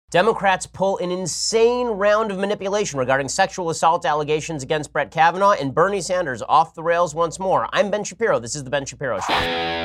Democrats pull an insane round of manipulation regarding sexual assault allegations against Brett Kavanaugh, and Bernie Sanders off the rails once more. I'm Ben Shapiro. This is The Ben Shapiro Show.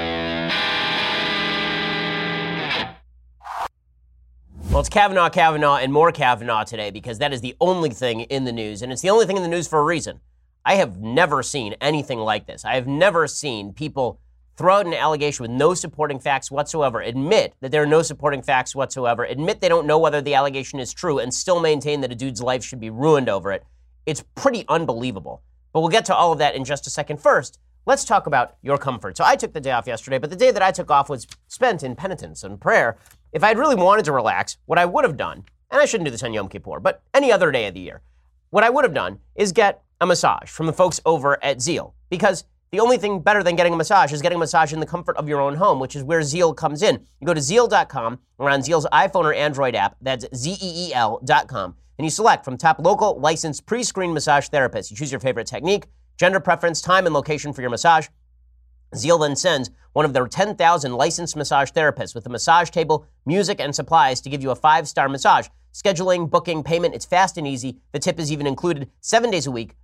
Well, it's Kavanaugh, and more Kavanaugh today, because that is the only thing in the news, and it's the only thing in the news for a reason. I have never seen anything like this. I have never seen people throw out an allegation with no supporting facts whatsoever, admit that there are no supporting facts whatsoever, admit they don't know whether the allegation is true, and still maintain that a dude's life should be ruined over it. It's pretty unbelievable. But we'll get to all of that in just a second. First, let's talk about your comfort. So I took the day off yesterday, but the day that I took off was spent in penitence and prayer. If I'd really wanted to relax, what I would have done, and I shouldn't do this on Yom Kippur, but any other day of the year, what I would have done is get a massage from the folks over at Zeal, because the only thing better than getting a massage is getting a massage in the comfort of your own home, which is where Zeal comes in. You go to Zeal.com or on Zeal's iPhone or Android app, that's ZEEL.com, and you select from top local licensed pre-screened massage therapists. You choose your favorite technique, gender preference, time, and location for your massage. Zeal then sends one of their 10,000 licensed massage therapists with a massage table, music, and supplies to give you a 5-star massage. Scheduling, booking, payment, it's fast and easy. The tip is even included 7 days a week,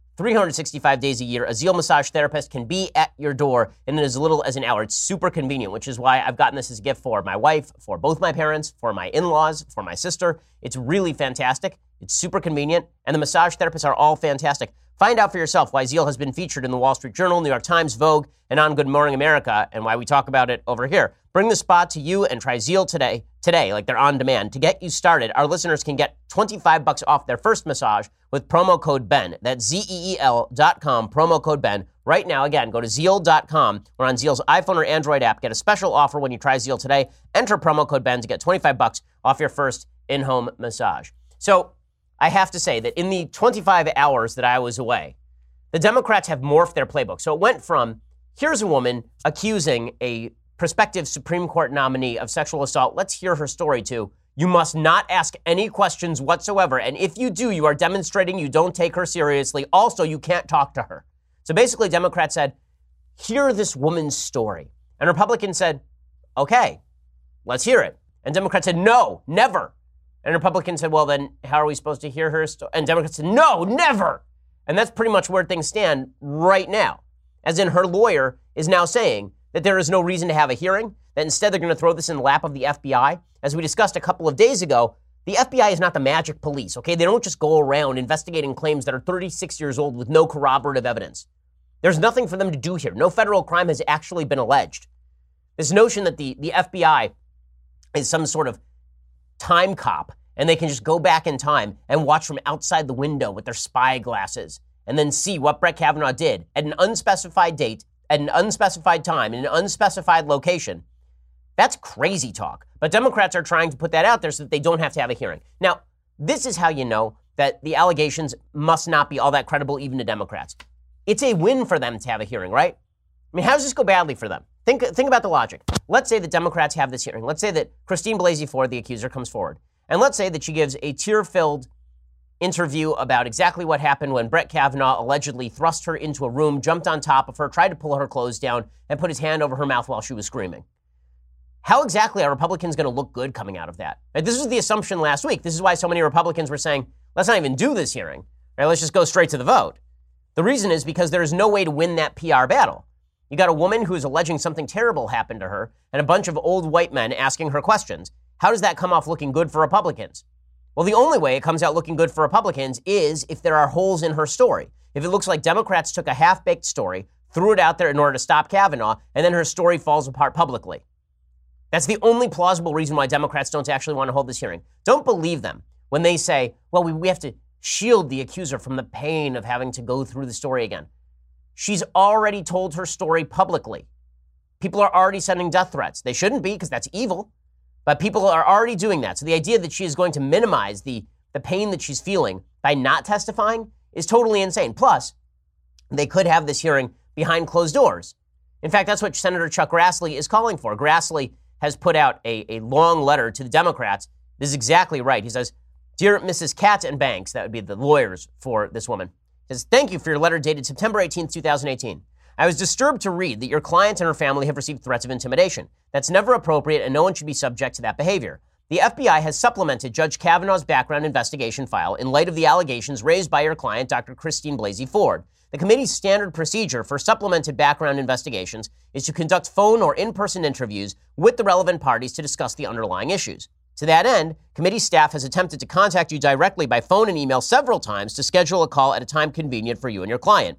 365 days a year. A Zeal massage therapist can be at your door in as little as an hour. It's super convenient, which is why I've gotten this as a gift for my wife, for both my parents, for my in-laws, for my sister. It's really fantastic. It's super convenient, and the massage therapists are all fantastic. Find out for yourself why Zeal has been featured in the Wall Street Journal, New York Times, Vogue, and on Good Morning America, and why we talk about it over here. Bring the spa to you and try Zeal today, like they're on demand. To get you started, our listeners can get $25 off their first massage with promo code BEN. That's ZEEL.com, promo code BEN. Right now, again, go to Zeal.com or on Zeal's iPhone or Android app. Get a special offer when you try Zeal today. Enter promo code BEN to get $25 off your first in-home massage. So I have to say that in the 25 hours that I was away, the Democrats have morphed their playbook. So it went from, here's a woman accusing a prospective Supreme Court nominee of sexual assault. Let's hear her story, to, you must not ask any questions whatsoever. And if you do, you are demonstrating you don't take her seriously. Also, you can't talk to her. So basically, Democrats said, hear this woman's story. And Republicans said, okay, let's hear it. And Democrats said, no, never. And Republicans said, well, then how are we supposed to hear her story? And Democrats said, no, never. And that's pretty much where things stand right now. As in, her lawyer is now saying that there is no reason to have a hearing, that instead they're going to throw this in the lap of the FBI. As we discussed a couple of days ago, the FBI is not the magic police, okay? They don't just go around investigating claims that are 36 years old with no corroborative evidence. There's nothing for them to do here. No federal crime has actually been alleged. This notion that the FBI is some sort of time cop, and they can just go back in time and watch from outside the window with their spy glasses and then see what Brett Kavanaugh did at an unspecified date, at an unspecified time, in an unspecified location. That's crazy talk. But Democrats are trying to put that out there so that they don't have to have a hearing. Now, this is how you know that the allegations must not be all that credible even to Democrats. It's a win for them to have a hearing, right? I mean, how does this go badly for them? Think about the logic. Let's say that Democrats have this hearing. Let's say that Christine Blasey Ford, the accuser, comes forward. And let's say that she gives a tear-filled interview about exactly what happened when Brett Kavanaugh allegedly thrust her into a room, jumped on top of her, tried to pull her clothes down, and put his hand over her mouth while she was screaming. How exactly are Republicans going to look good coming out of that? Right, this was the assumption last week. This is why so many Republicans were saying, let's not even do this hearing. Right, let's just go straight to the vote. The reason is because there is no way to win that PR battle. You got a woman who is alleging something terrible happened to her and a bunch of old white men asking her questions. How does that come off looking good for Republicans? Well, the only way it comes out looking good for Republicans is if there are holes in her story. If it looks like Democrats took a half-baked story, threw it out there in order to stop Kavanaugh, and then her story falls apart publicly. That's the only plausible reason why Democrats don't actually want to hold this hearing. Don't believe them when they say, well, we have to shield the accuser from the pain of having to go through the story again. She's already told her story publicly. People are already sending death threats. They shouldn't be, because that's evil. But people are already doing that. So the idea that she is going to minimize the pain that she's feeling by not testifying is totally insane. Plus, they could have this hearing behind closed doors. In fact, that's what Senator Chuck Grassley is calling for. Grassley has put out a long letter to the Democrats. This is exactly right. He says, Dear Mrs. Katz and Banks, that would be the lawyers for this woman, says, thank you for your letter dated September 18th, 2018. I was disturbed to read that your client and her family have received threats of intimidation. That's never appropriate, and no one should be subject to that behavior. The FBI has supplemented Judge Kavanaugh's background investigation file in light of the allegations raised by your client, Dr. Christine Blasey Ford. The committee's standard procedure for supplemented background investigations is to conduct phone or in-person interviews with the relevant parties to discuss the underlying issues. To that end, committee staff has attempted to contact you directly by phone and email several times to schedule a call at a time convenient for you and your client.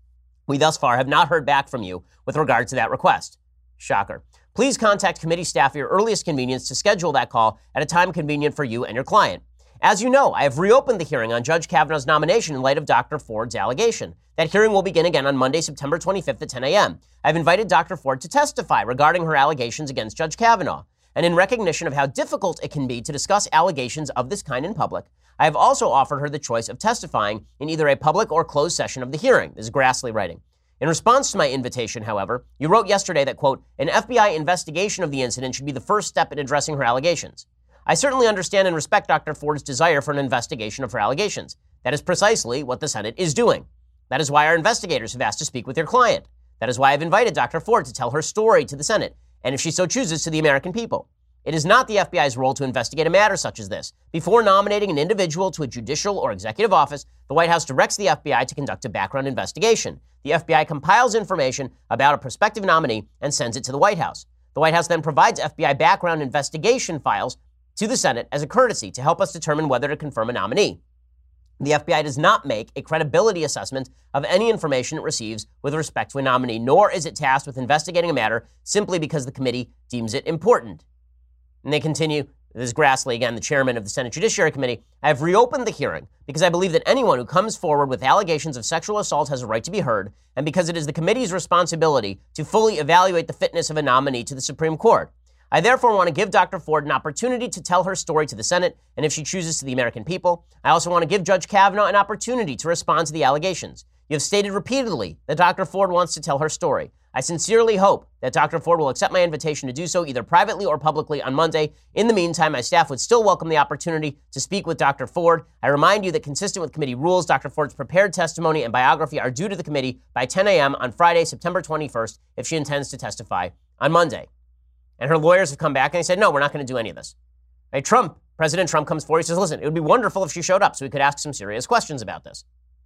We thus far have not heard back from you with regard to that request. Shocker. Please contact committee staff at your earliest convenience to schedule that call at a time convenient for you and your client. As you know, I have reopened the hearing on Judge Kavanaugh's nomination in light of Dr. Ford's allegation. That hearing will begin again on Monday, September 25th at 10 a.m. I've invited Dr. Ford to testify regarding her allegations against Judge Kavanaugh. And in recognition of how difficult it can be to discuss allegations of this kind in public, I have also offered her the choice of testifying in either a public or closed session of the hearing. This is Grassley writing. In response to my invitation, however, you wrote yesterday that, quote, an FBI investigation of the incident should be the first step in addressing her allegations. I certainly understand and respect Dr. Ford's desire for an investigation of her allegations. That is precisely what the Senate is doing. That is why our investigators have asked to speak with your client. That is why I've invited Dr. Ford to tell her story to the Senate, and if she so chooses, to the American people. It is not the FBI's role to investigate a matter such as this. Before nominating an individual to a judicial or executive office, the White House directs the FBI to conduct a background investigation. The FBI compiles information about a prospective nominee and sends it to the White House. The White House then provides FBI background investigation files to the Senate as a courtesy to help us determine whether to confirm a nominee. The FBI does not make a credibility assessment of any information it receives with respect to a nominee, nor is it tasked with investigating a matter simply because the committee deems it important. And they continue, this is Grassley, again, the chairman of the Senate Judiciary Committee. I have reopened the hearing because I believe that anyone who comes forward with allegations of sexual assault has a right to be heard, and because it is the committee's responsibility to fully evaluate the fitness of a nominee to the Supreme Court. I therefore want to give Dr. Ford an opportunity to tell her story to the Senate, and if she chooses, to the American people. I also want to give Judge Kavanaugh an opportunity to respond to the allegations. You have stated repeatedly that Dr. Ford wants to tell her story. I sincerely hope that Dr. Ford will accept my invitation to do so either privately or publicly on Monday. In the meantime, my staff would still welcome the opportunity to speak with Dr. Ford. I remind you that consistent with committee rules, Dr. Ford's prepared testimony and biography are due to the committee by 10 a.m. on Friday, September 21st, if she intends to testify on Monday. And her lawyers have come back and they said, no, we're not going to do any of this. Right? President Trump comes forward. He says, listen, it would be wonderful if she showed up so we could ask some serious questions about this.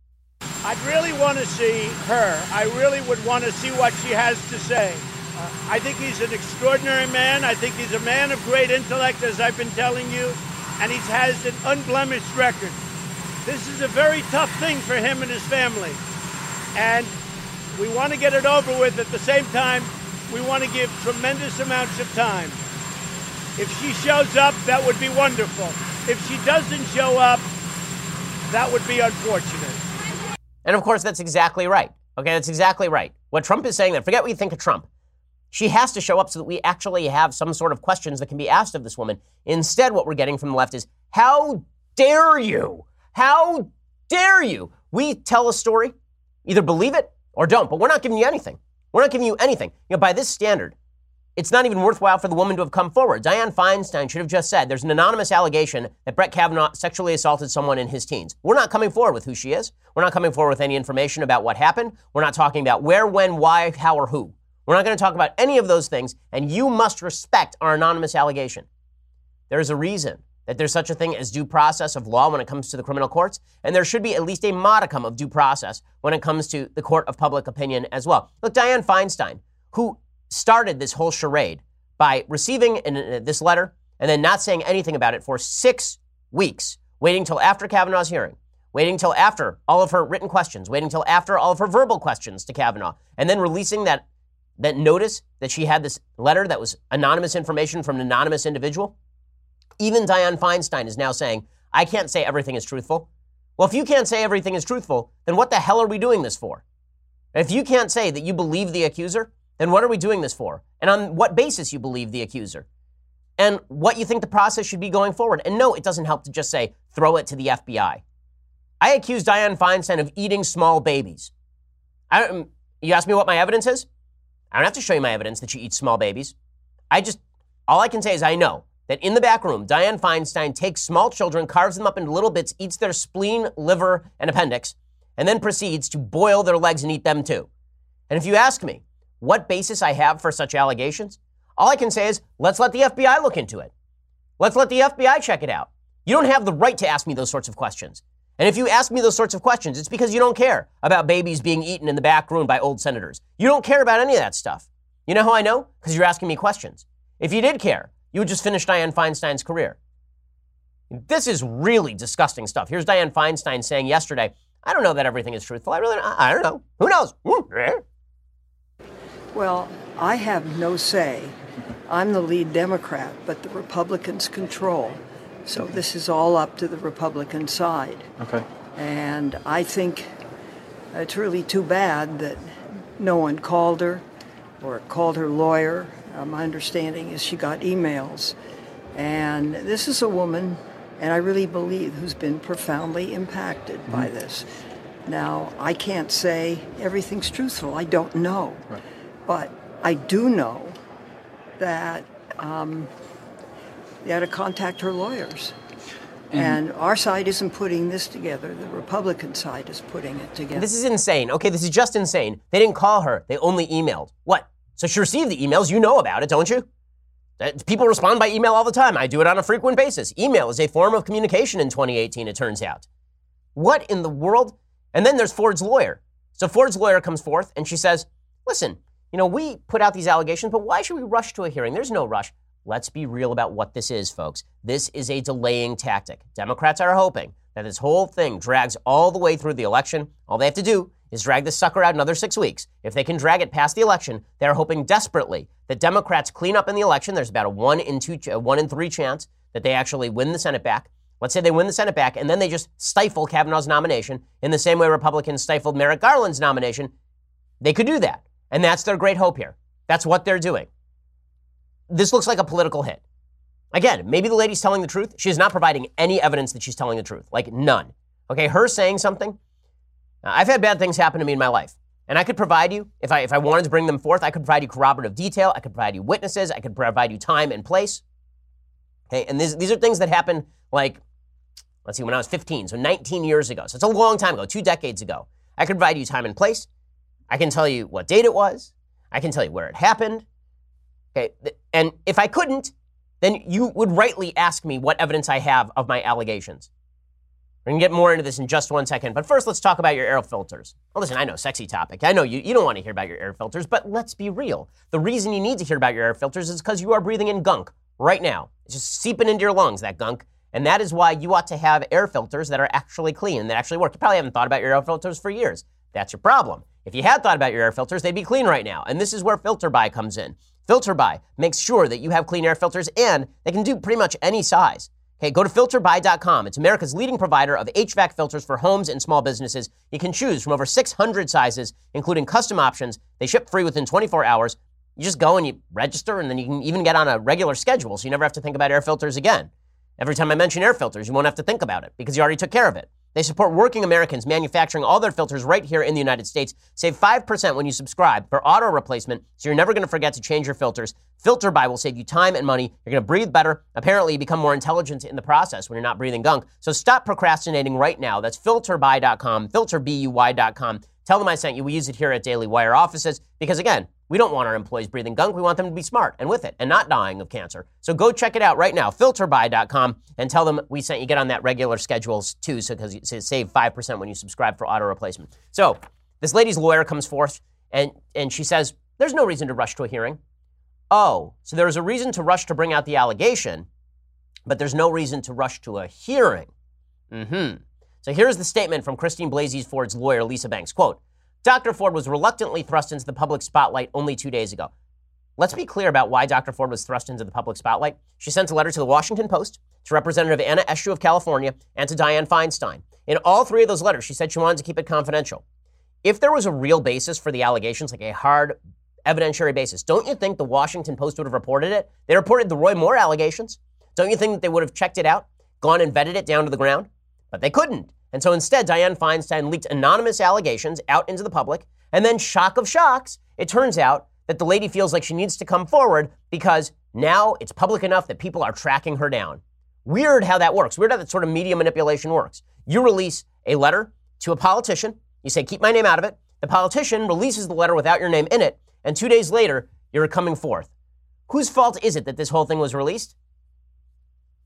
I'd really want to see her. I really would want to see what she has to say. I think he's an extraordinary man. I think he's a man of great intellect, as I've been telling you, and he has an unblemished record. This is a very tough thing for him and his family, and we want to get it over with. At the same time, we want to give tremendous amounts of time. If she shows up, that would be wonderful. If she doesn't show up, that would be unfortunate. And of course, that's exactly right. Okay, that's exactly right. What Trump is saying, that forget what you think of Trump. She has to show up so that we actually have some sort of questions that can be asked of this woman. Instead, what we're getting from the left is, how dare you? How dare you? We tell a story, either believe it or don't, but we're not giving you anything. We're not giving you anything. You know, by this standard, it's not even worthwhile for the woman to have come forward. Dianne Feinstein should have just said, there's an anonymous allegation that Brett Kavanaugh sexually assaulted someone in his teens. We're not coming forward with who she is. We're not coming forward with any information about what happened. We're not talking about where, when, why, how, or who. We're not going to talk about any of those things, and you must respect our anonymous allegation. There's a reason that there's such a thing as due process of law when it comes to the criminal courts, and there should be at least a modicum of due process when it comes to the court of public opinion as well. Look, Dianne Feinstein, who started this whole charade by receiving this letter and then not saying anything about it for 6 weeks, waiting till after Kavanaugh's hearing, waiting till after all of her written questions, waiting till after all of her verbal questions to Kavanaugh, and then releasing that notice that she had this letter that was anonymous information from an anonymous individual. Even Dianne Feinstein is now saying, I can't say everything is truthful. Well, if you can't say everything is truthful, then what the hell are we doing this for? If you can't say that you believe the accuser, then what are we doing this for? And on what basis you believe the accuser? And what you think the process should be going forward? And no, it doesn't help to just say, throw it to the FBI. I accuse Dianne Feinstein of eating small babies. You ask me what my evidence is? I don't have to show you my evidence that she eats small babies. All I can say is I know that in the back room, Dianne Feinstein takes small children, carves them up into little bits, eats their spleen, liver, and appendix, and then proceeds to boil their legs and eat them too. And if you ask me what basis I have for such allegations, all I can say is, let's let the FBI look into it. Let's let the FBI check it out. You don't have the right to ask me those sorts of questions. And if you ask me those sorts of questions, it's because you don't care about babies being eaten in the back room by old senators. You don't care about any of that stuff. You know how I know? Because you're asking me questions. If you did care, you would just finish Dianne Feinstein's career. This is really disgusting stuff. Here's Dianne Feinstein saying yesterday, I don't know that everything is truthful. I don't know. Who knows? Well, I have no say. I'm the lead Democrat, but the Republicans control. So this is all up to the Republican side. Okay. And I think it's really too bad that no one called her or called her lawyer. My understanding is she got emails. And this is a woman, and I really believe, who's been profoundly impacted by this. Now, I can't say everything's truthful. I don't know. Right. But I do know that they had to contact her lawyers. And our side isn't putting this together. The Republican side is putting it together. This is insane. Okay, this is just insane. They didn't call her. They only emailed. What? So she received the emails. You know about it, don't you? People respond by email all the time. I do it on a frequent basis. Email is a form of communication in 2018, it turns out. What in the world? And then there's Ford's lawyer. So Ford's lawyer comes forth and she says, listen, we put out these allegations, but why should we rush to a hearing? There's no rush. Let's be real about what this is, folks. This is a delaying tactic. Democrats are hoping that this whole thing drags all the way through the election. All they have to do is drag this sucker out another 6 weeks. If they can drag it past the election, they're hoping desperately that Democrats clean up in the election. There's about a 1 in 3 chance that they actually win the Senate back. Let's say they win the Senate back, and then they just stifle Kavanaugh's nomination in the same way Republicans stifled Merrick Garland's nomination. They could do that. And that's their great hope here. That's what they're doing. This looks like a political hit. Again, maybe the lady's telling the truth. She is not providing any evidence that she's telling the truth. Like none. Okay, her saying something. I've had bad things happen to me in my life. And I could provide you, if I wanted to bring them forth, I could provide you corroborative detail. I could provide you witnesses. I could provide you time and place. Okay, and these are things that happened like, let's see, when I was 15, so 19 years ago. So it's a long time ago, 2 decades ago. I could provide you time and place. I can tell you what date it was. I can tell you where it happened. Okay, and if I couldn't, then you would rightly ask me what evidence I have of my allegations. We're going to get more into this in just 1 second, but first let's talk about your air filters. Well, listen, I know, sexy topic. I know you don't want to hear about your air filters, but let's be real. The reason you need to hear about your air filters is because you are breathing in gunk right now. It's just seeping into your lungs, that gunk, and that is why you ought to have air filters that are actually clean, that actually work. You probably haven't thought about your air filters for years. That's your problem. If you had thought about your air filters, they'd be clean right now, and this is where FilterBuy comes in. FilterBuy makes sure that you have clean air filters, and they can do pretty much any size. Okay, go to filterbuy.com. It's America's leading provider of HVAC filters for homes and small businesses. You can choose from over 600 sizes, including custom options. They ship free within 24 hours. You just go and you register, and then you can even get on a regular schedule, so you never have to think about air filters again. Every time I mention air filters, you won't have to think about it because you already took care of it. They support working Americans manufacturing all their filters right here in the United States. Save 5% when you subscribe for auto replacement, so you're never going to forget to change your filters. FilterBuy will save you time and money. You're going to breathe better. Apparently, you become more intelligent in the process when you're not breathing gunk. So stop procrastinating right now. That's filterbuy.com, filterbuy.com. Tell them I sent you. We use it here at Daily Wire offices because, again, we don't want our employees breathing gunk. We want them to be smart and with it and not dying of cancer. So go check it out right now, filterbuy.com, and tell them we sent you. Get on that regular schedules too, so because you save 5% when you subscribe for auto replacement. So this lady's lawyer comes forth and she says, there's no reason to rush to a hearing. Oh, so there's a reason to rush to bring out the allegation, but there's no reason to rush to a hearing. So here's the statement from Christine Blasey Ford's lawyer, Lisa Banks. Quote, Dr. Ford was reluctantly thrust into the public spotlight only 2 days ago. Let's be clear about why Dr. Ford was thrust into the public spotlight. She sent a letter to the Washington Post, to Representative Anna Eshoo of California, and to Dianne Feinstein. In all 3 of those letters, she said she wanted to keep it confidential. If there was a real basis for the allegations, like a hard evidentiary basis, don't you think the Washington Post would have reported it? They reported the Roy Moore allegations. Don't you think that they would have checked it out, gone and vetted it down to the ground? But they couldn't. And so instead, Dianne Feinstein leaked anonymous allegations out into the public. And then, shock of shocks, it turns out that the lady feels like she needs to come forward because now it's public enough that people are tracking her down. Weird how that works. Weird how that sort of media manipulation works. You release a letter to a politician. You say, keep my name out of it. The politician releases the letter without your name in it. And 2 days later, you're coming forth. Whose fault is it that this whole thing was released?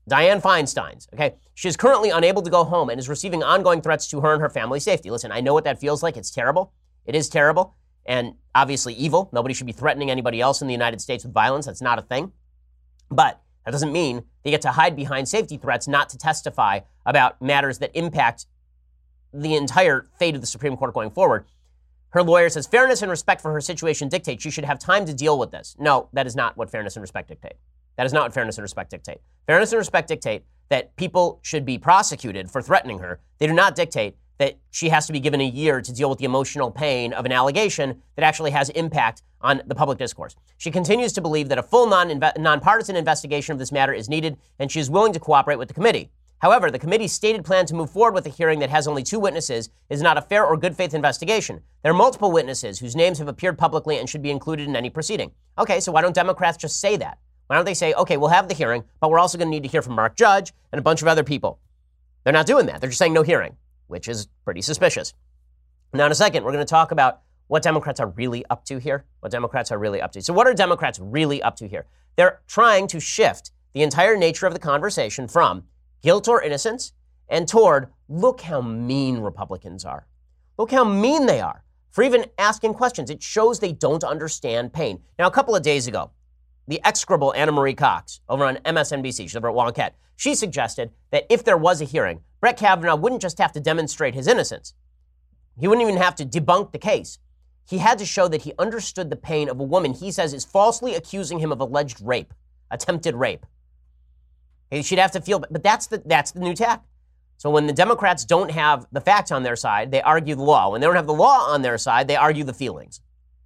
Dianne Feinstein's, okay? She is currently unable to go home and is receiving ongoing threats to her and her family's safety. Listen, I know what that feels like. It's terrible. It is terrible and obviously evil. Nobody should be threatening anybody else in the United States with violence. That's not a thing. But that doesn't mean they get to hide behind safety threats not to testify about matters that impact the entire fate of the Supreme Court going forward. Her lawyer says fairness and respect for her situation dictate she should have time to deal with this. No, that is not what fairness and respect dictate. That is not what fairness and respect dictate. Fairness and respect dictate that people should be prosecuted for threatening her. They do not dictate that she has to be given a year to deal with the emotional pain of an allegation that actually has impact on the public discourse. She continues to believe that a full nonpartisan investigation of this matter is needed, and she is willing to cooperate with the committee. However, the committee's stated plan to move forward with a hearing that has only 2 witnesses is not a fair or good faith investigation. There are multiple witnesses whose names have appeared publicly and should be included in any proceeding. Okay, so why don't Democrats just say that? Why don't they say, okay, we'll have the hearing, but we're also going to need to hear from Mark Judge and a bunch of other people. They're not doing that. They're just saying no hearing, which is pretty suspicious. Now, in a second, we're going to talk about what Democrats are really up to here. What Democrats are really up to. So what are Democrats really up to here? They're trying to shift the entire nature of the conversation from guilt or innocence and toward, look how mean Republicans are. Look how mean they are for even asking questions. It shows they don't understand pain. Now, a couple of days ago, the execrable Anna Marie Cox over on MSNBC, she's over at Wonkette, she suggested that if there was a hearing, Brett Kavanaugh wouldn't just have to demonstrate his innocence. He wouldn't even have to debunk the case. He had to show that he understood the pain of a woman he says is falsely accusing him of alleged rape, attempted rape. She'd have to feel, but that's the new tack. So when the Democrats don't have the facts on their side, they argue the law. When they don't have the law on their side, they argue the feelings.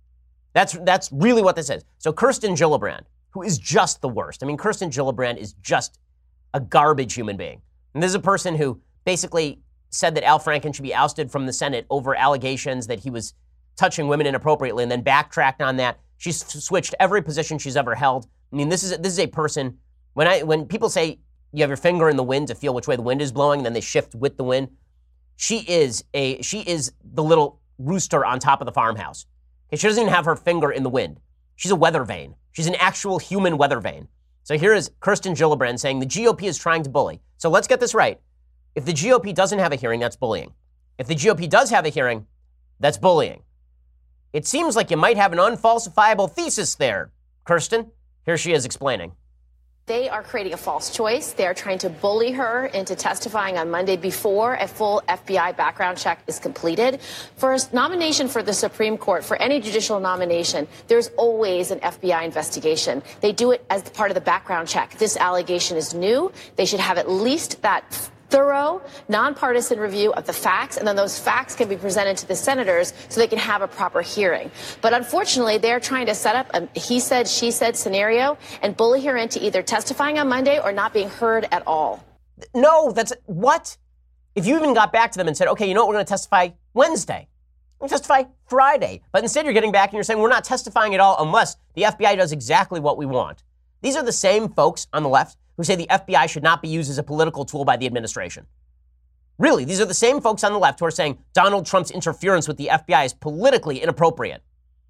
That's really what this is. So Kirsten Gillibrand, who is just the worst. I mean, Kirsten Gillibrand is just a garbage human being. And this is a person who basically said that Al Franken should be ousted from the Senate over allegations that he was touching women inappropriately and then backtracked on that. She's switched every position she's ever held. I mean, this is a person, when people say you have your finger in the wind to feel which way the wind is blowing, and then they shift with the wind, she is the little rooster on top of the farmhouse. Okay, she doesn't even have her finger in the wind. She's a weather vane. She's an actual human weather vane. So here is Kirsten Gillibrand saying the GOP is trying to bully. So let's get this right. If the GOP doesn't have a hearing, that's bullying. If the GOP does have a hearing, that's bullying. It seems like you might have an unfalsifiable thesis there, Kirsten. Here she is explaining. They are creating a false choice. They are trying to bully her into testifying on Monday before a full FBI background check is completed. For a nomination for the Supreme Court, for any judicial nomination, there's always an FBI investigation. They do it as part of the background check. This allegation is new. They should have at least that thorough, nonpartisan review of the facts, and then those facts can be presented to the senators so they can have a proper hearing. But unfortunately, they're trying to set up a he said, she said scenario and bully her into either testifying on Monday or not being heard at all. No, that's what? If you even got back to them and said, okay, you know what, we're going to testify Wednesday. We're going to testify Friday. But instead you're getting back and you're saying we're not testifying at all unless the FBI does exactly what we want. These are the same folks on the left who say the FBI should not be used as a political tool by the administration. Really, these are the same folks on the left who are saying Donald Trump's interference with the FBI is politically inappropriate.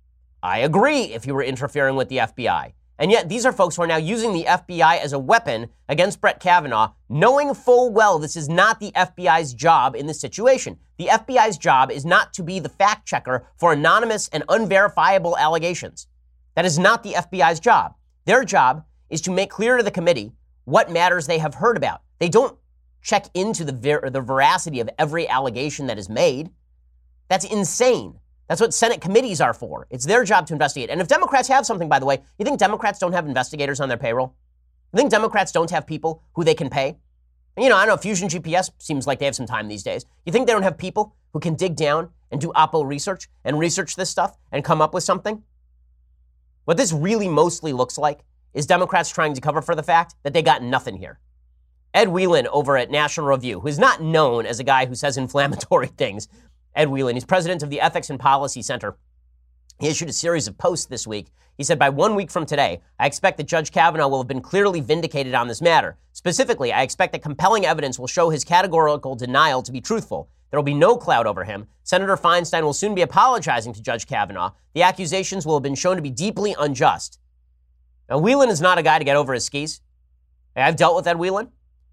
I agree if you were interfering with the FBI. And yet these are folks who are now using the FBI as a weapon against Brett Kavanaugh, knowing full well this is not the FBI's job in this situation. The FBI's job is not to be the fact checker for anonymous and unverifiable allegations. That is not the FBI's job. Their job is to make clear to the committee what matters they have heard about. They don't check into the veracity of every allegation that is made. That's insane. That's what Senate committees are for. It's their job to investigate. And if Democrats have something, by the way, you think Democrats don't have investigators on their payroll? You think Democrats don't have people who they can pay? And, I don't know, Fusion GPS seems like they have some time these days. You think they don't have people who can dig down and do Oppo research and research this stuff and come up with something? What this really mostly looks like is Democrats trying to cover for the fact that they got nothing here. Ed Whelan over at National Review, who is not known as a guy who says inflammatory things. Ed Whelan, he's president of the Ethics and Policy Center. He issued a series of posts this week. He said, by 1 week from today, I expect that Judge Kavanaugh will have been clearly vindicated on this matter. Specifically, I expect that compelling evidence will show his categorical denial to be truthful. There will be no cloud over him. Senator Feinstein will soon be apologizing to Judge Kavanaugh. The accusations will have been shown to be deeply unjust. Now, Whelan is not a guy to get over his skis. I've dealt with Ed Whelan.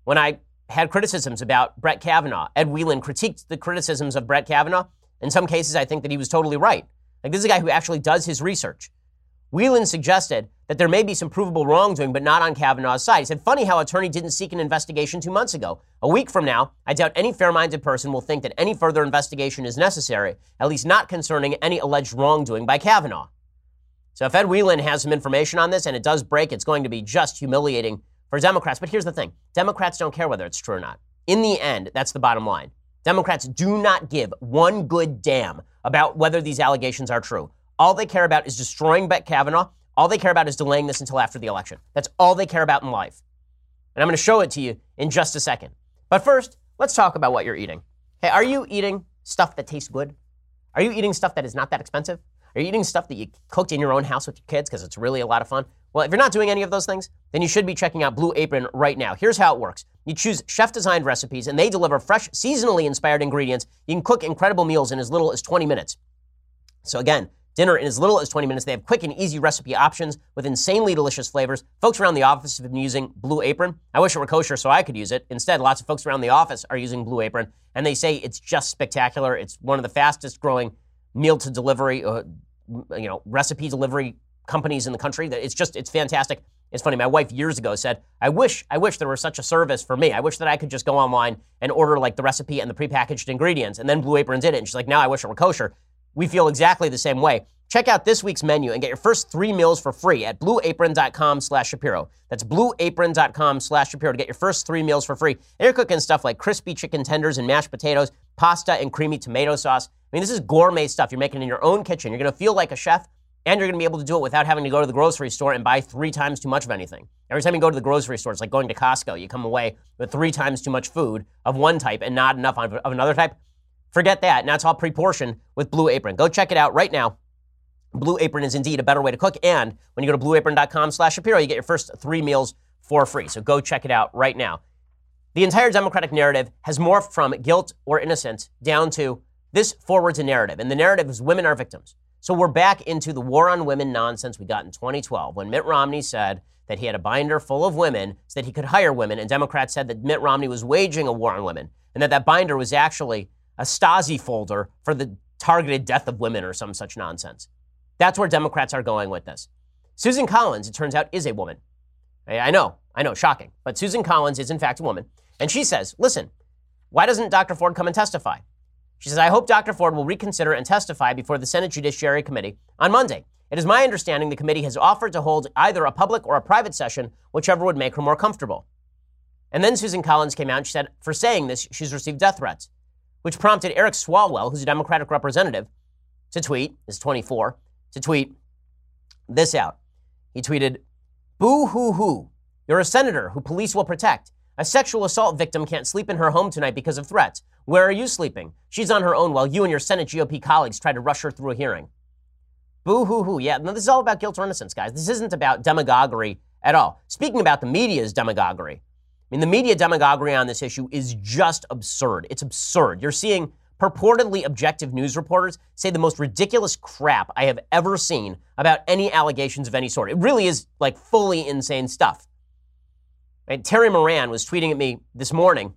when I had criticisms about Brett Kavanaugh. Ed Whelan critiqued the criticisms of Brett Kavanaugh. In some cases, I think that he was totally right. Like, this is a guy who actually does his research. Whelan suggested that there may be some provable wrongdoing, but not on Kavanaugh's side. He said, funny how attorney didn't seek an investigation 2 months ago. A week from now, I doubt any fair-minded person will think that any further investigation is necessary, at least not concerning any alleged wrongdoing by Kavanaugh. So if Ed Whelan has some information on this and it does break, it's going to be just humiliating for Democrats. But here's the thing. Democrats don't care whether it's true or not. In the end, that's the bottom line. Democrats do not give one good damn about whether these allegations are true. All they care about is destroying Brett Kavanaugh. All they care about is delaying this until after the election. That's all they care about in life. And I'm going to show it to you in just a second. But first, let's talk about what you're eating. Hey, are you eating stuff that tastes good? Are you eating stuff that is not that expensive? Are you eating stuff that you cooked in your own house with your kids because it's really a lot of fun? Well, if you're not doing any of those things, then you should be checking out Blue Apron right now. Here's how it works. You choose chef-designed recipes, and they deliver fresh, seasonally inspired ingredients. You can cook incredible meals in as little as 20 minutes. So again, dinner in as little as 20 minutes. They have quick and easy recipe options with insanely delicious flavors. Folks around the office have been using Blue Apron. I wish it were kosher so I could use it. Instead, lots of folks around the office are using Blue Apron, and they say it's just spectacular. It's one of the fastest growing meal to delivery, recipe delivery companies in the country. It's fantastic. It's funny. My wife years ago said, I wish there were such a service for me. I wish that I could just go online and order like the recipe and the prepackaged ingredients. And then Blue Apron did it. And she's like, now I wish it were kosher. We feel exactly the same way. Check out this week's menu and get your first 3 meals for free at blueapron.com/Shapiro. That's blueapron.com/Shapiro to get your first 3 meals for free. And you're cooking stuff like crispy chicken tenders and mashed potatoes, pasta and creamy tomato sauce. I mean, this is gourmet stuff. You're making in your own kitchen. You're going to feel like a chef, and you're going to be able to do it without having to go to the grocery store and buy 3 times too much of anything. Every time you go to the grocery store, it's like going to Costco. You come away with 3 times too much food of one type and not enough of another type. Forget that. Now it's all pre-portioned with Blue Apron. Go check it out right now. Blue Apron is indeed a better way to cook. And when you go to blueapron.com/Shapiro, you get your first 3 meals for free. So go check it out right now. The entire Democratic narrative has morphed from guilt or innocence down to this forwards a narrative. And the narrative is women are victims. So we're back into the war on women nonsense we got in 2012 when Mitt Romney said that he had a binder full of women so that he could hire women. And Democrats said that Mitt Romney was waging a war on women and that binder was actually a Stasi folder for the targeted death of women or some such nonsense. That's where Democrats are going with this. Susan Collins, it turns out, is a woman. I know, shocking. But Susan Collins is in fact a woman. And she says, listen, why doesn't Dr. Ford come and testify? She says, I hope Dr. Ford will reconsider and testify before the Senate Judiciary Committee on Monday. It is my understanding the committee has offered to hold either a public or a private session, whichever would make her more comfortable. And then Susan Collins came out and she said, for saying this, she's received death threats, which prompted Eric Swalwell, who's a Democratic representative, to tweet, is 24, to tweet this out. He tweeted, boo-hoo-hoo. You're a senator who police will protect. A sexual assault victim can't sleep in her home tonight because of threats. Where are you sleeping? She's on her own while you and your Senate GOP colleagues try to rush her through a hearing. Boo-hoo-hoo. Yeah, no, this is all about guilt or innocence, guys. This isn't about demagoguery at all. Speaking about the media's demagoguery, I mean, the media demagoguery on this issue is just absurd. It's absurd. You're seeing purportedly objective news reporters say the most ridiculous crap I have ever seen about any allegations of any sort. It really is like fully insane stuff. Right? Terry Moran was tweeting at me this morning.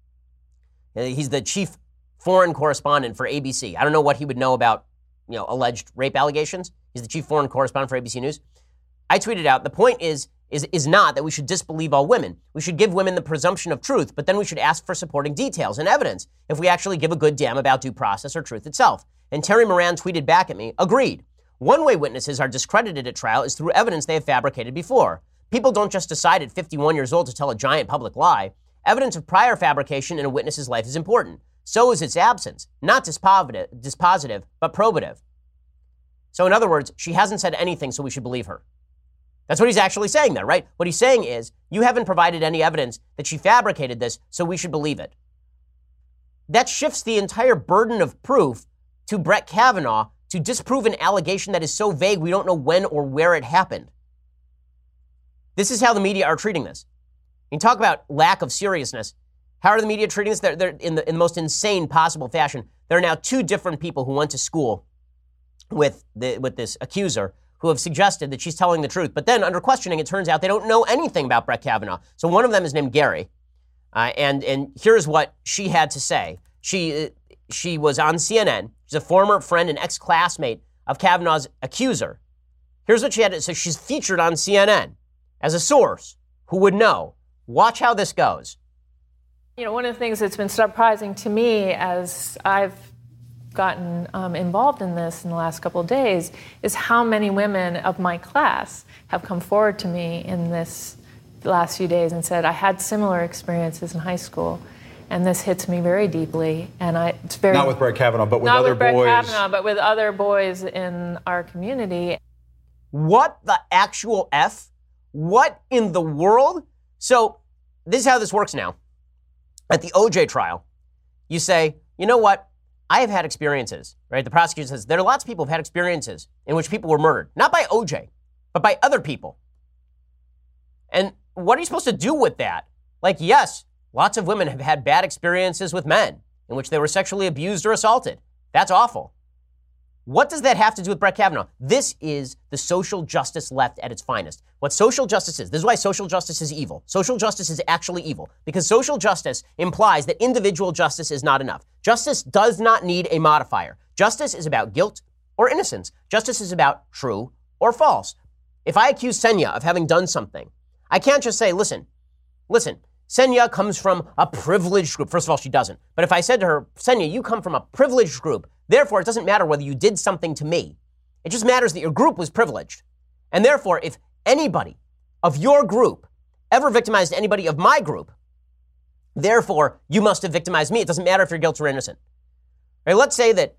He's the chief foreign correspondent for ABC. I don't know what he would know about, alleged rape allegations. He's the chief foreign correspondent for ABC News. I tweeted out, the point is not that we should disbelieve all women. We should give women the presumption of truth, but then we should ask for supporting details and evidence if we actually give a good damn about due process or truth itself. And Terry Moran tweeted back at me, agreed. One way witnesses are discredited at trial is through evidence they have fabricated before. People don't just decide at 51 years old to tell a giant public lie. Evidence of prior fabrication in a witness's life is important. So is its absence, not dispositive, but probative. So in other words, she hasn't said anything, so we should believe her. That's what he's actually saying there, right? What he's saying is, you haven't provided any evidence that she fabricated this, so we should believe it. That shifts the entire burden of proof to Brett Kavanaugh to disprove an allegation that is so vague we don't know when or where it happened. This is how the media are treating this. You talk about lack of seriousness. How are the media treating this? They're in the most insane possible fashion. There are now 2 different people who went to school with this accuser who have suggested that she's telling the truth. But then under questioning, it turns out they don't know anything about Brett Kavanaugh. So one of them is named Gary. And here's what she had to say. She was on CNN. She's a former friend and ex-classmate of Kavanaugh's accuser. Here's what she had to say. She's featured on CNN as a source who would know. Watch how this goes. One of the things that's been surprising to me as I've gotten involved in this in the last couple of days is how many women of my class have come forward to me in this last few days and said, I had similar experiences in high school, and this hits me very deeply. And it's very not with Brett Kavanaugh, but with not other with Brett boys. Kavanaugh, but with other boys in our community. What the actual F? What in the world? So this is how this works now. At the OJ trial, you say, you know what? I have had experiences, right? The prosecutor says there are lots of people who've had experiences in which people were murdered, not by OJ, but by other people. And what are you supposed to do with that? Like, yes, lots of women have had bad experiences with men in which they were sexually abused or assaulted. That's awful. What does that have to do with Brett Kavanaugh? This is the social justice left at its finest. What social justice is, this is why social justice is evil. Social justice is actually evil because social justice implies that individual justice is not enough. Justice does not need a modifier. Justice is about guilt or innocence. Justice is about true or false. If I accuse Senya of having done something, I can't just say, listen, Senya comes from a privileged group. First of all, she doesn't. But if I said to her, Senya, you come from a privileged group, therefore it doesn't matter whether you did something to me. It just matters that your group was privileged. And therefore, if anybody of your group ever victimized anybody of my group, therefore you must have victimized me. It doesn't matter if you're guilty or innocent. Right, let's say that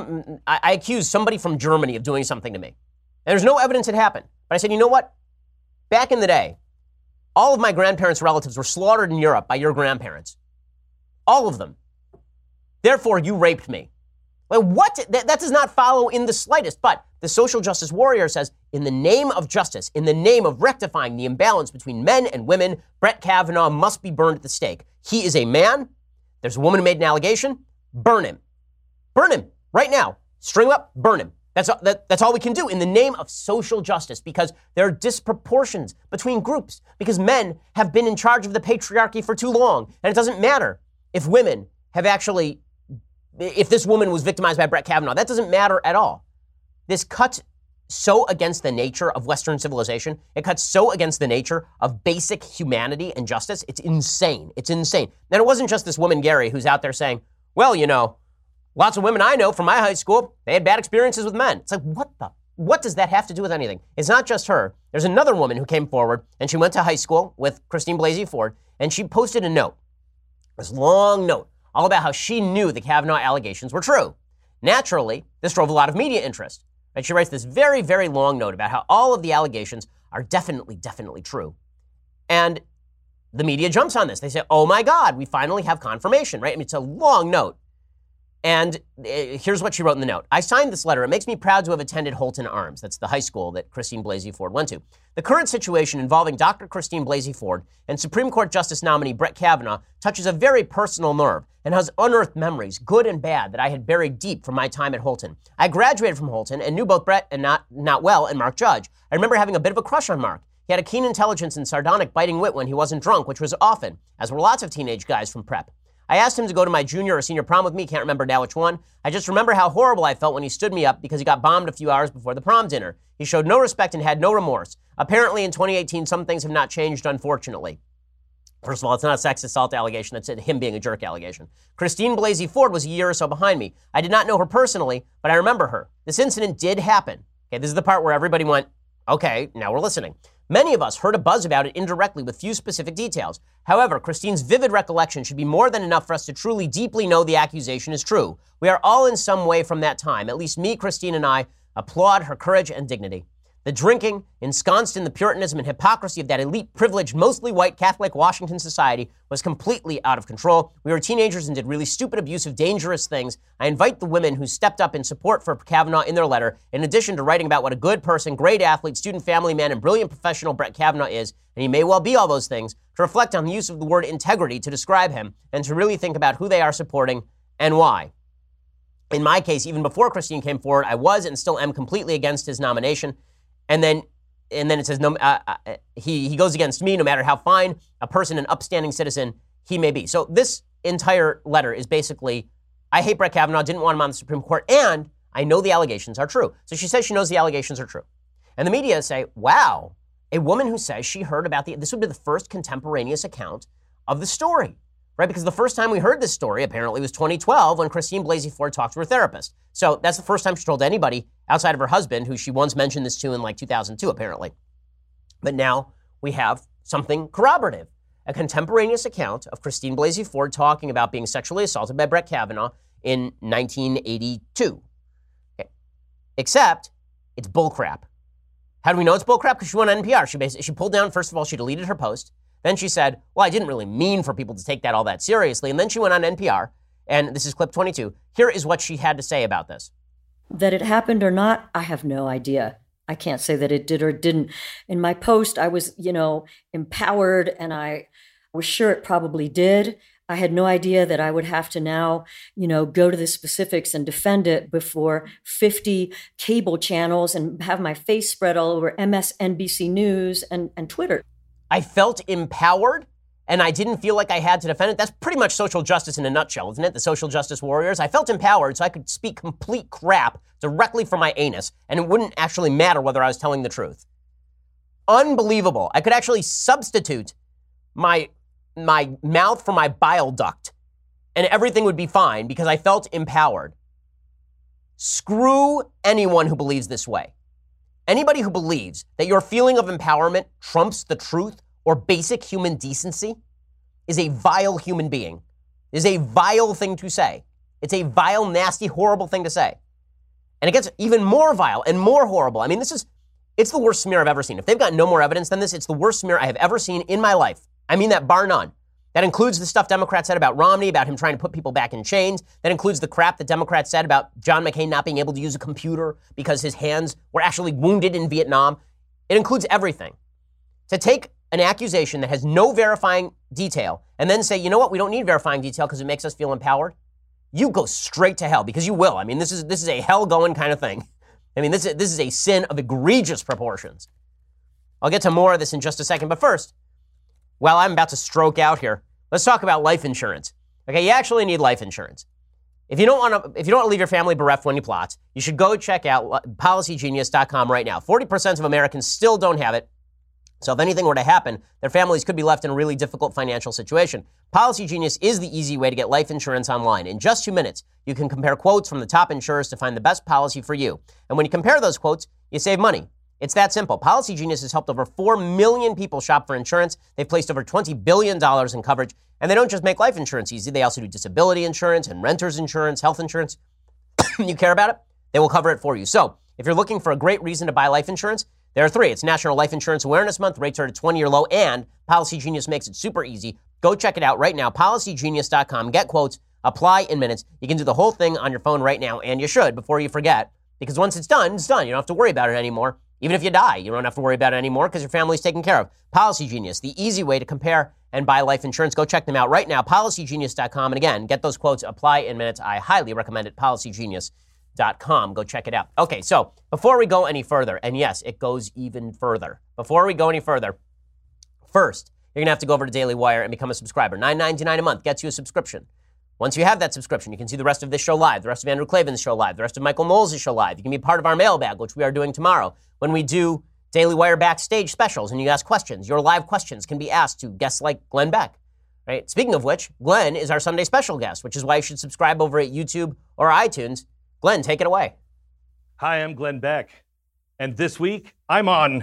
I accuse somebody from Germany of doing something to me. And there's no evidence it happened. But I said, you know what? Back in the day, all of my grandparents' relatives were slaughtered in Europe by your grandparents. All of them. Therefore, you raped me. Like, what? That does not follow in the slightest. But the social justice warrior says, in the name of justice, in the name of rectifying the imbalance between men and women, Brett Kavanaugh must be burned at the stake. He is a man. There's a woman who made an allegation. Burn him. Burn him right now. String him up, burn him. That's all we can do in the name of social justice because there are disproportions between groups because men have been in charge of the patriarchy for too long. And it doesn't matter if women have actually, if this woman was victimized by Brett Kavanaugh, that doesn't matter at all. This cuts so against the nature of Western civilization. It cuts so against the nature of basic humanity and justice. It's insane. It's insane. And it wasn't just this woman, Gary, who's out there saying, well, you know, lots of women I know from my high school, they had bad experiences with men. It's like, what does that have to do with anything? It's not just her. There's another woman who came forward, and she went to high school with Christine Blasey Ford, and she posted a note, this long note, all about how she knew the Kavanaugh allegations were true. Naturally, this drove a lot of media interest. And she writes this very, very long note about how all of the allegations are definitely true. And the media jumps on this. They say, oh my God, we finally have confirmation, right? I mean, it's a long note. And here's what she wrote in the note. I signed this letter. It makes me proud to have attended Holton Arms. That's the high school that Christine Blasey Ford went to. The current situation involving Dr. Christine Blasey Ford and Supreme Court Justice nominee Brett Kavanaugh touches a very personal nerve and has unearthed memories, good and bad, that I had buried deep from my time at Holton. I graduated from Holton and knew both Brett and Not Well and Mark Judge. I remember having a bit of a crush on Mark. He had a keen intelligence and sardonic biting wit when he wasn't drunk, which was often, as were lots of teenage guys from prep. I asked him to go to my junior or senior prom with me. Can't remember now which one. I just remember how horrible I felt when he stood me up because he got bombed a few hours before the prom dinner. He showed no respect and had no remorse. Apparently in 2018, some things have not changed, unfortunately. First of all, it's not a sex assault allegation. It's him being a jerk allegation. Christine Blasey Ford was a year or so behind me. I did not know her personally, but I remember her. This incident did happen. Okay, this is the part where everybody went, okay, now we're listening. Many of us heard a buzz about it indirectly with few specific details. However, Christine's vivid recollection should be more than enough for us to truly deeply know the accusation is true. We are all in some way from that time, at least me, Christine, and I, applaud her courage and dignity. The drinking, ensconced in the puritanism and hypocrisy of that elite, privileged, mostly white Catholic Washington society, was completely out of control. We were teenagers and did really stupid, abusive, dangerous things. I invite the women who stepped up in support for Kavanaugh in their letter, in addition to writing about what a good person, great athlete, student, family man, and brilliant professional Brett Kavanaugh is, and he may well be all those things, to reflect on the use of the word integrity to describe him, and to really think about who they are supporting and why. In my case, even before Christine came forward, I was and still am completely against his nomination. And then it says, he goes against me no matter how fine a person, an upstanding citizen, he may be. So this entire letter is basically, I hate Brett Kavanaugh, didn't want him on the Supreme Court, and I know the allegations are true. So she says she knows the allegations are true. And the media say, wow, a woman who says she heard about this would be the first contemporaneous account of the story, right? Because the first time we heard this story apparently was 2012 when Christine Blasey Ford talked to her therapist. So that's the first time she told anybody outside of her husband, who she once mentioned this to in like 2002, apparently. But now we have something corroborative, a contemporaneous account of Christine Blasey Ford talking about being sexually assaulted by Brett Kavanaugh in 1982. Okay. Except it's bullcrap. How do we know it's bullcrap? Because she went on NPR. She pulled down, first of all, she deleted her post. Then she said, well, I didn't really mean for people to take that all that seriously. And then she went on NPR, and this is clip 22. Here is what she had to say about this. That it happened or not, I have no idea. I can't say that it did or didn't. In my post, I was, empowered, and I was sure it probably did. I had no idea that I would have to now, go to the specifics and defend it before 50 cable channels and have my face spread all over MSNBC News and Twitter. I felt empowered, and I didn't feel like I had to defend it. That's pretty much social justice in a nutshell, isn't it? The social justice warriors. I felt empowered so I could speak complete crap directly from my anus, and it wouldn't actually matter whether I was telling the truth. Unbelievable. I could actually substitute my mouth for my bile duct, and everything would be fine because I felt empowered. Screw anyone who believes this way. Anybody who believes that your feeling of empowerment trumps the truth or basic human decency is a vile human being. Is a vile thing to say. It's a vile, nasty, horrible thing to say. And it gets even more vile and more horrible. I mean, it's the worst smear I've ever seen. If they've got no more evidence than this, it's the worst smear I have ever seen in my life. I mean that bar none. That includes the stuff Democrats said about Romney, about him trying to put people back in chains. That includes the crap that Democrats said about John McCain not being able to use a computer because his hands were actually wounded in Vietnam. It includes everything. To take an accusation that has no verifying detail and then say, you know what, we don't need verifying detail because it makes us feel empowered. You go straight to hell, because you will. I mean, this is a hell-going kind of thing. I mean, this is a sin of egregious proportions. I'll get to more of this in just a second, but first, well, I'm about to stroke out here. Let's talk about life insurance. Okay, you actually need life insurance. If you don't want to leave your family bereft when you plot, you should go check out PolicyGenius.com right now. 40% of Americans still don't have it. So if anything were to happen, their families could be left in a really difficult financial situation. Policy Genius is the easy way to get life insurance online. In just 2 minutes, you can compare quotes from the top insurers to find the best policy for you. And when you compare those quotes, you save money. It's that simple. Policy Genius has helped over 4 million people shop for insurance. They've placed over $20 billion in coverage. And they don't just make life insurance easy. They also do disability insurance and renter's insurance, health insurance. You care about it? They will cover it for you. So if you're looking for a great reason to buy life insurance, there are 3. It's National Life Insurance Awareness Month. Rates are at a 20-year low, and Policy Genius makes it super easy. Go check it out right now. PolicyGenius.com. Get quotes. Apply in minutes. You can do the whole thing on your phone right now, and you should before you forget. Because once it's done, it's done. You don't have to worry about it anymore. Even if you die, you don't have to worry about it anymore because your family's taken care of. Policy Genius, the easy way to compare and buy life insurance. Go check them out right now. PolicyGenius.com. And again, get those quotes. Apply in minutes. I highly recommend it. PolicyGenius.com. Go check it out. Okay, so before we go any further, and yes, it goes even further. Before we go any further, first, you're going to have to go over to Daily Wire and become a subscriber. $9.99 a month gets you a subscription. Once you have that subscription, you can see the rest of this show live, the rest of Andrew Klavan's show live, the rest of Michael Knowles' show live. You can be part of our mailbag, which we are doing tomorrow, when we do Daily Wire backstage specials and you ask questions. Your live questions can be asked to guests like Glenn Beck. Right? Speaking of which, Glenn is our Sunday special guest, which is why you should subscribe over at YouTube or iTunes. Glenn, take it away. Hi, I'm Glenn Beck. And this week, I'm on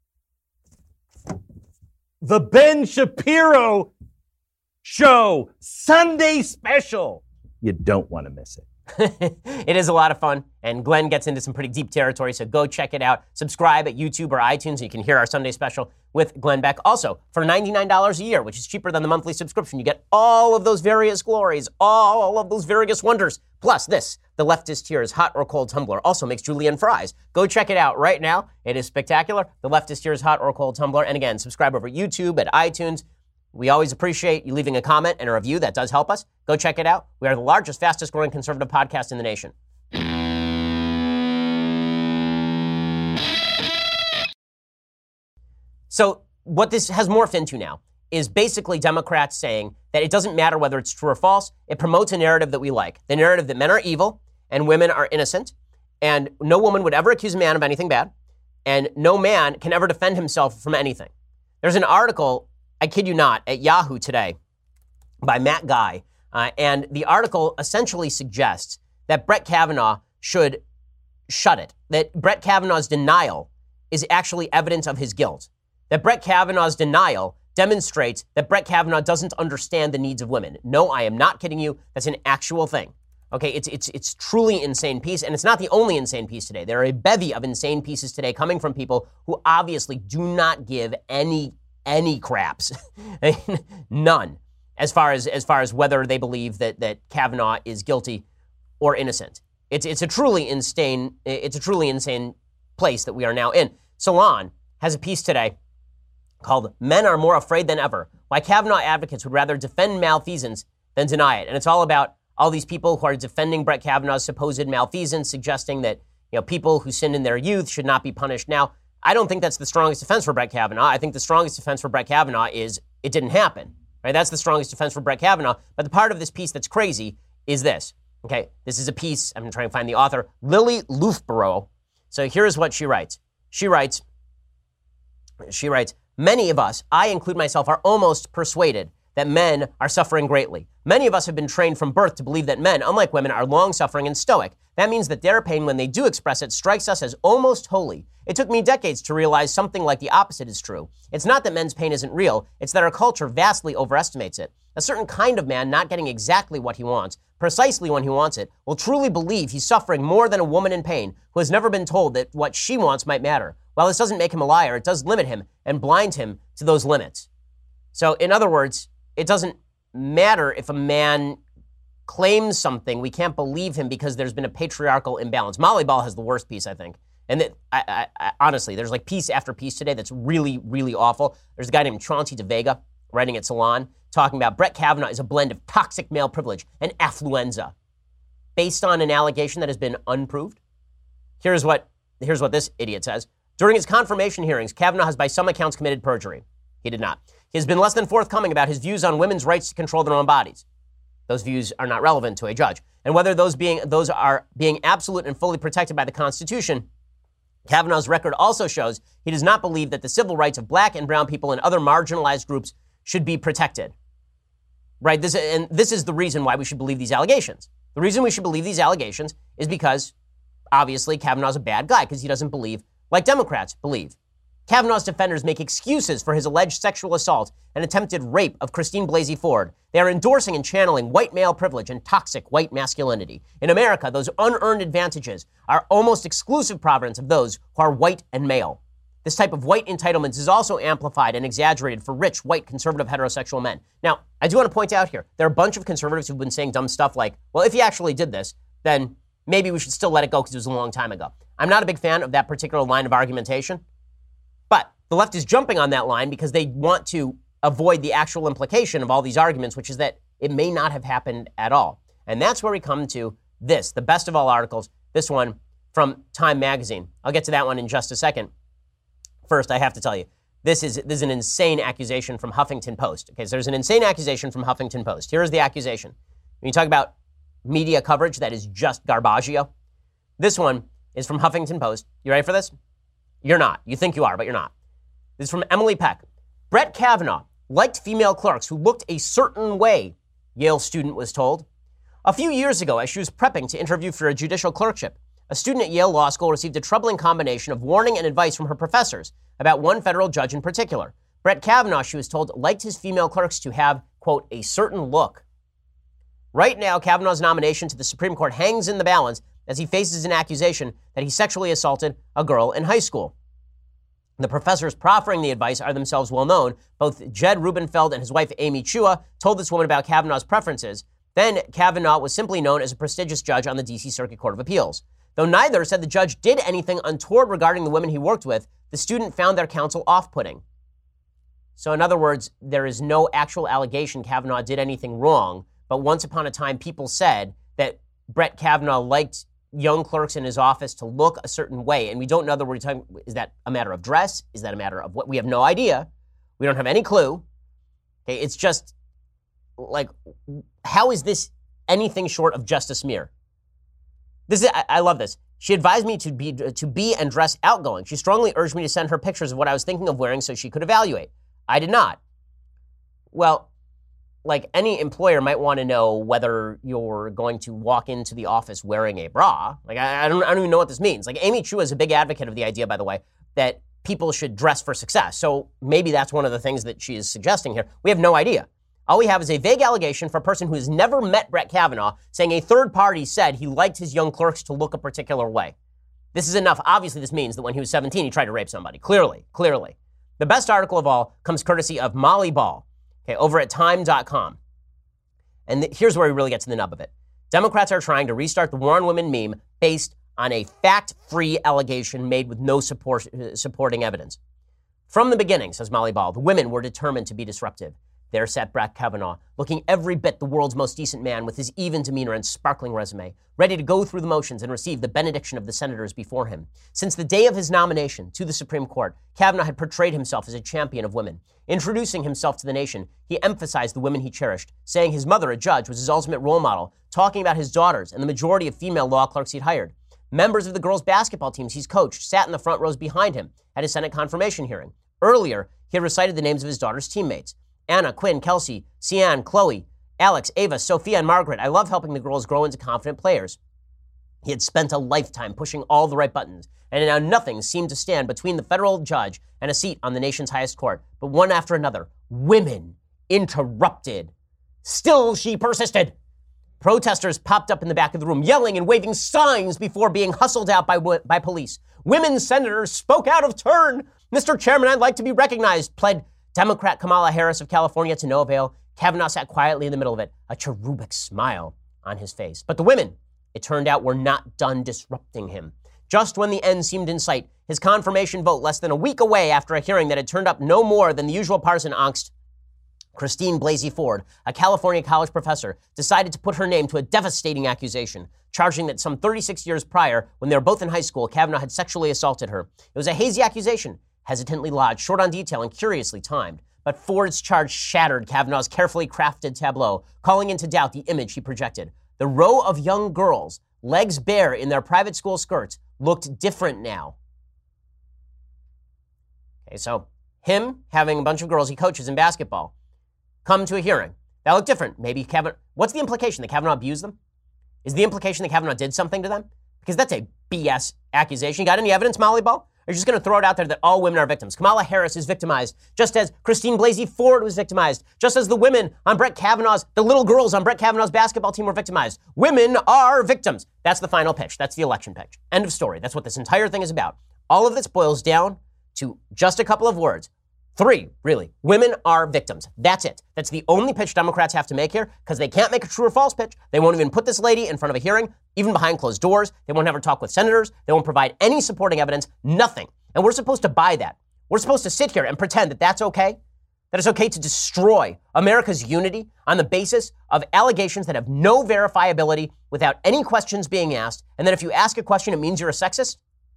The Ben Shapiro Show Sunday Special. You don't want to miss it. It is a lot of fun, and Glenn gets into some pretty deep territory, so go check it out. Subscribe at YouTube or iTunes, and you can hear our Sunday special with Glenn Beck. Also, for $99 a year, which is cheaper than the monthly subscription, you get all of those various glories, all of those various wonders. Plus this, the Leftist Tears Hot or Cold Tumbler, also makes julienne fries. Go check it out right now. It is spectacular. The Leftist Tears Hot or Cold Tumbler. And again, subscribe over YouTube, at iTunes. We always appreciate you leaving a comment and a review. That does help us. Go check it out. We are the largest, fastest growing conservative podcast in the nation. So what this has morphed into now is basically Democrats saying that it doesn't matter whether it's true or false. It promotes a narrative that we like, the narrative that men are evil and women are innocent, and no woman would ever accuse a man of anything bad, and no man can ever defend himself from anything. There's an article, I kid you not, at Yahoo today by Matt Guy, and the article essentially suggests that Brett Kavanaugh should shut it, that Brett Kavanaugh's denial is actually evidence of his guilt, that Brett Kavanaugh's denial demonstrates that Brett Kavanaugh doesn't understand the needs of women. No, I am not kidding you. That's an actual thing. Okay, it's truly insane piece, and it's not the only insane piece today. There are a bevy of insane pieces today coming from people who obviously do not give any craps, none, as far as whether they believe that Kavanaugh is guilty or innocent. It's a truly insane place that we are now in. Salon has a piece today called "Men Are More Afraid Than Ever: Why Kavanaugh Advocates Would Rather Defend Malfeasance Than Deny It." And it's all about all these people who are defending Brett Kavanaugh's supposed malfeasance, suggesting that people who sinned in their youth should not be punished now. I don't think that's the strongest defense for Brett Kavanaugh. I think the strongest defense for Brett Kavanaugh is it didn't happen. Right? That's the strongest defense for Brett Kavanaugh. But the part of this piece that's crazy is this. Okay, this is a piece, I'm trying to find the author, Lily Loughborough. So here's what she writes. She writes, "Many of us, I include myself, are almost persuaded that men are suffering greatly. Many of us have been trained from birth to believe that men, unlike women, are long-suffering and stoic. That means that their pain, when they do express it, strikes us as almost holy. It took me decades to realize something like the opposite is true. It's not that men's pain isn't real, it's that our culture vastly overestimates it. A certain kind of man not getting exactly what he wants, precisely when he wants it, will truly believe he's suffering more than a woman in pain who has never been told that what she wants might matter. While this doesn't make him a liar, it does limit him and blind him to those limits." So in other words, it doesn't matter if a man claims something, we can't believe him because there's been a patriarchal imbalance. Molly Ball has the worst piece, I think. And I honestly, there's like piece after piece today that's really, really awful. There's a guy named Chauncey DeVega writing at Salon talking about Brett Kavanaugh is a blend of toxic male privilege and affluenza based on an allegation that has been unproved. Here's what this idiot says. "During his confirmation hearings, Kavanaugh has by some accounts committed perjury." He did not. "He has been less than forthcoming about his views on women's rights to control their own bodies." Those views are not relevant to a judge. "And whether those are being absolute and fully protected by the Constitution, Kavanaugh's record also shows he does not believe that the civil rights of black and brown people and other marginalized groups should be protected." Right? This is the reason why we should believe these allegations. The reason we should believe these allegations is because, obviously, Kavanaugh's a bad guy because he doesn't believe like Democrats believe. Kavanaugh's defenders make excuses for his alleged sexual assault and attempted rape of Christine Blasey Ford. They are endorsing and channeling white male privilege and toxic white masculinity. In America, those unearned advantages are almost exclusive province of those who are white and male. This type of white entitlement is also amplified and exaggerated for rich, white, conservative, heterosexual men. Now, I do want to point out here, there are a bunch of conservatives who've been saying dumb stuff like, well, if he actually did this, then maybe we should still let it go because it was a long time ago. I'm not a big fan of that particular line of argumentation, but the left is jumping on that line because they want to avoid the actual implication of all these arguments, which is that it may not have happened at all. And that's where we come to this, the best of all articles, this one from Time Magazine. I'll get to that one in just a second. First, I have to tell you, this is an insane accusation from Huffington Post. Okay, so there's an insane accusation from Huffington Post. Here is the accusation. When you talk about media coverage that is just garbaggio, this one is from Huffington Post. You ready for this? You're not. You think you are, but you're not. This is from Emily Peck. Brett Kavanaugh liked female clerks who looked a certain way, Yale student was told. A few years ago, as she was prepping to interview for a judicial clerkship, a student at Yale Law School received a troubling combination of warning and advice from her professors about one federal judge in particular. Brett Kavanaugh, she was told, liked his female clerks to have, quote, a certain look. Right now, Kavanaugh's nomination to the Supreme Court hangs in the balance as he faces an accusation that he sexually assaulted a girl in high school. The professors proffering the advice are themselves well known. Both Jed Rubenfeld and his wife Amy Chua told this woman about Kavanaugh's preferences. Then Kavanaugh was simply known as a prestigious judge on the D.C. Circuit Court of Appeals. Though neither said the judge did anything untoward regarding the women he worked with, the student found their counsel off-putting. So in other words, there is no actual allegation Kavanaugh did anything wrong, but once upon a time people said that Brett Kavanaugh liked young clerks in his office to look a certain way, and we don't know that we're talking, is that a matter of dress? Is that a matter of what? We have no idea. We don't have any clue. Okay, it's just like, how is this anything short of just a smear? I love this. She advised me to be and dress outgoing. She strongly urged me to send her pictures of what I was thinking of wearing so she could evaluate. I did not. Well, like any employer might want to know whether you're going to walk into the office wearing a bra. Like, I don't even know what this means. Like, Amy Chu is a big advocate of the idea, by the way, that people should dress for success. So maybe that's one of the things that she is suggesting here. We have no idea. All we have is a vague allegation for a person who has never met Brett Kavanaugh saying a third party said he liked his young clerks to look a particular way. This is enough. Obviously, this means that when he was 17, he tried to rape somebody. Clearly. The best article of all comes courtesy of Molly Ball, okay, over at time.com. And here's where he really gets to the nub of it. Democrats are trying to restart the War on Women meme based on a fact-free allegation made with no supporting evidence. From the beginning, says Molly Ball, the women were determined to be disruptive. There sat Brett Kavanaugh, looking every bit the world's most decent man with his even demeanor and sparkling resume, ready to go through the motions and receive the benediction of the senators before him. Since the day of his nomination to the Supreme Court, Kavanaugh had portrayed himself as a champion of women. Introducing himself to the nation, he emphasized the women he cherished, saying his mother, a judge, was his ultimate role model, talking about his daughters and the majority of female law clerks he'd hired. Members of the girls' basketball teams he's coached sat in the front rows behind him at his Senate confirmation hearing. Earlier, he had recited the names of his daughter's teammates: Anna, Quinn, Kelsey, Sian, Chloe, Alex, Ava, Sophia, and Margaret. I love helping the girls grow into confident players. He had spent a lifetime pushing all the right buttons, and now nothing seemed to stand between the federal judge and a seat on the nation's highest court. But one after another, women interrupted. Still, she persisted. Protesters popped up in the back of the room, yelling and waving signs before being hustled out by police. Women senators spoke out of turn. Mr. Chairman, I'd like to be recognized, pled Democrat Kamala Harris of California, to no avail. Kavanaugh sat quietly in the middle of it, a cherubic smile on his face. But the women, it turned out, were not done disrupting him. Just when the end seemed in sight, his confirmation vote less than a week away after a hearing that had turned up no more than the usual partisan angst, Christine Blasey Ford, a California college professor, decided to put her name to a devastating accusation, charging that some 36 years prior, when they were both in high school, Kavanaugh had sexually assaulted her. It was a hazy accusation, hesitantly lodged, short on detail, and curiously timed. But Ford's charge shattered Kavanaugh's carefully crafted tableau, calling into doubt the image he projected. The row of young girls, legs bare in their private school skirts, looked different now. Okay, so him having a bunch of girls he coaches in basketball come to a hearing. That looked different. Maybe Kavanaugh. What's the implication? That Kavanaugh abused them? Is the implication that Kavanaugh did something to them? Because that's a BS accusation. You got any evidence, Molly Ball? Or are you just going to throw it out there that all women are victims? Kamala Harris is victimized, just as Christine Blasey Ford was victimized, just as the women on Brett Kavanaugh's, the little girls on Brett Kavanaugh's basketball team were victimized. Women are victims. That's the final pitch. That's the election pitch. End of story. That's what this entire thing is about. All of this boils down to just a couple of words. 3, really. Women are victims. That's it. That's the only pitch Democrats have to make here, because they can't make a true or false pitch. They won't even put this lady in front of a hearing, even behind closed doors. They won't have her talk with senators. They won't provide any supporting evidence, nothing. And we're supposed to buy that. We're supposed to sit here and pretend that that's okay, that it's okay to destroy America's unity on the basis of allegations that have no verifiability without any questions being asked, and that if you ask a question, it means you're a sexist?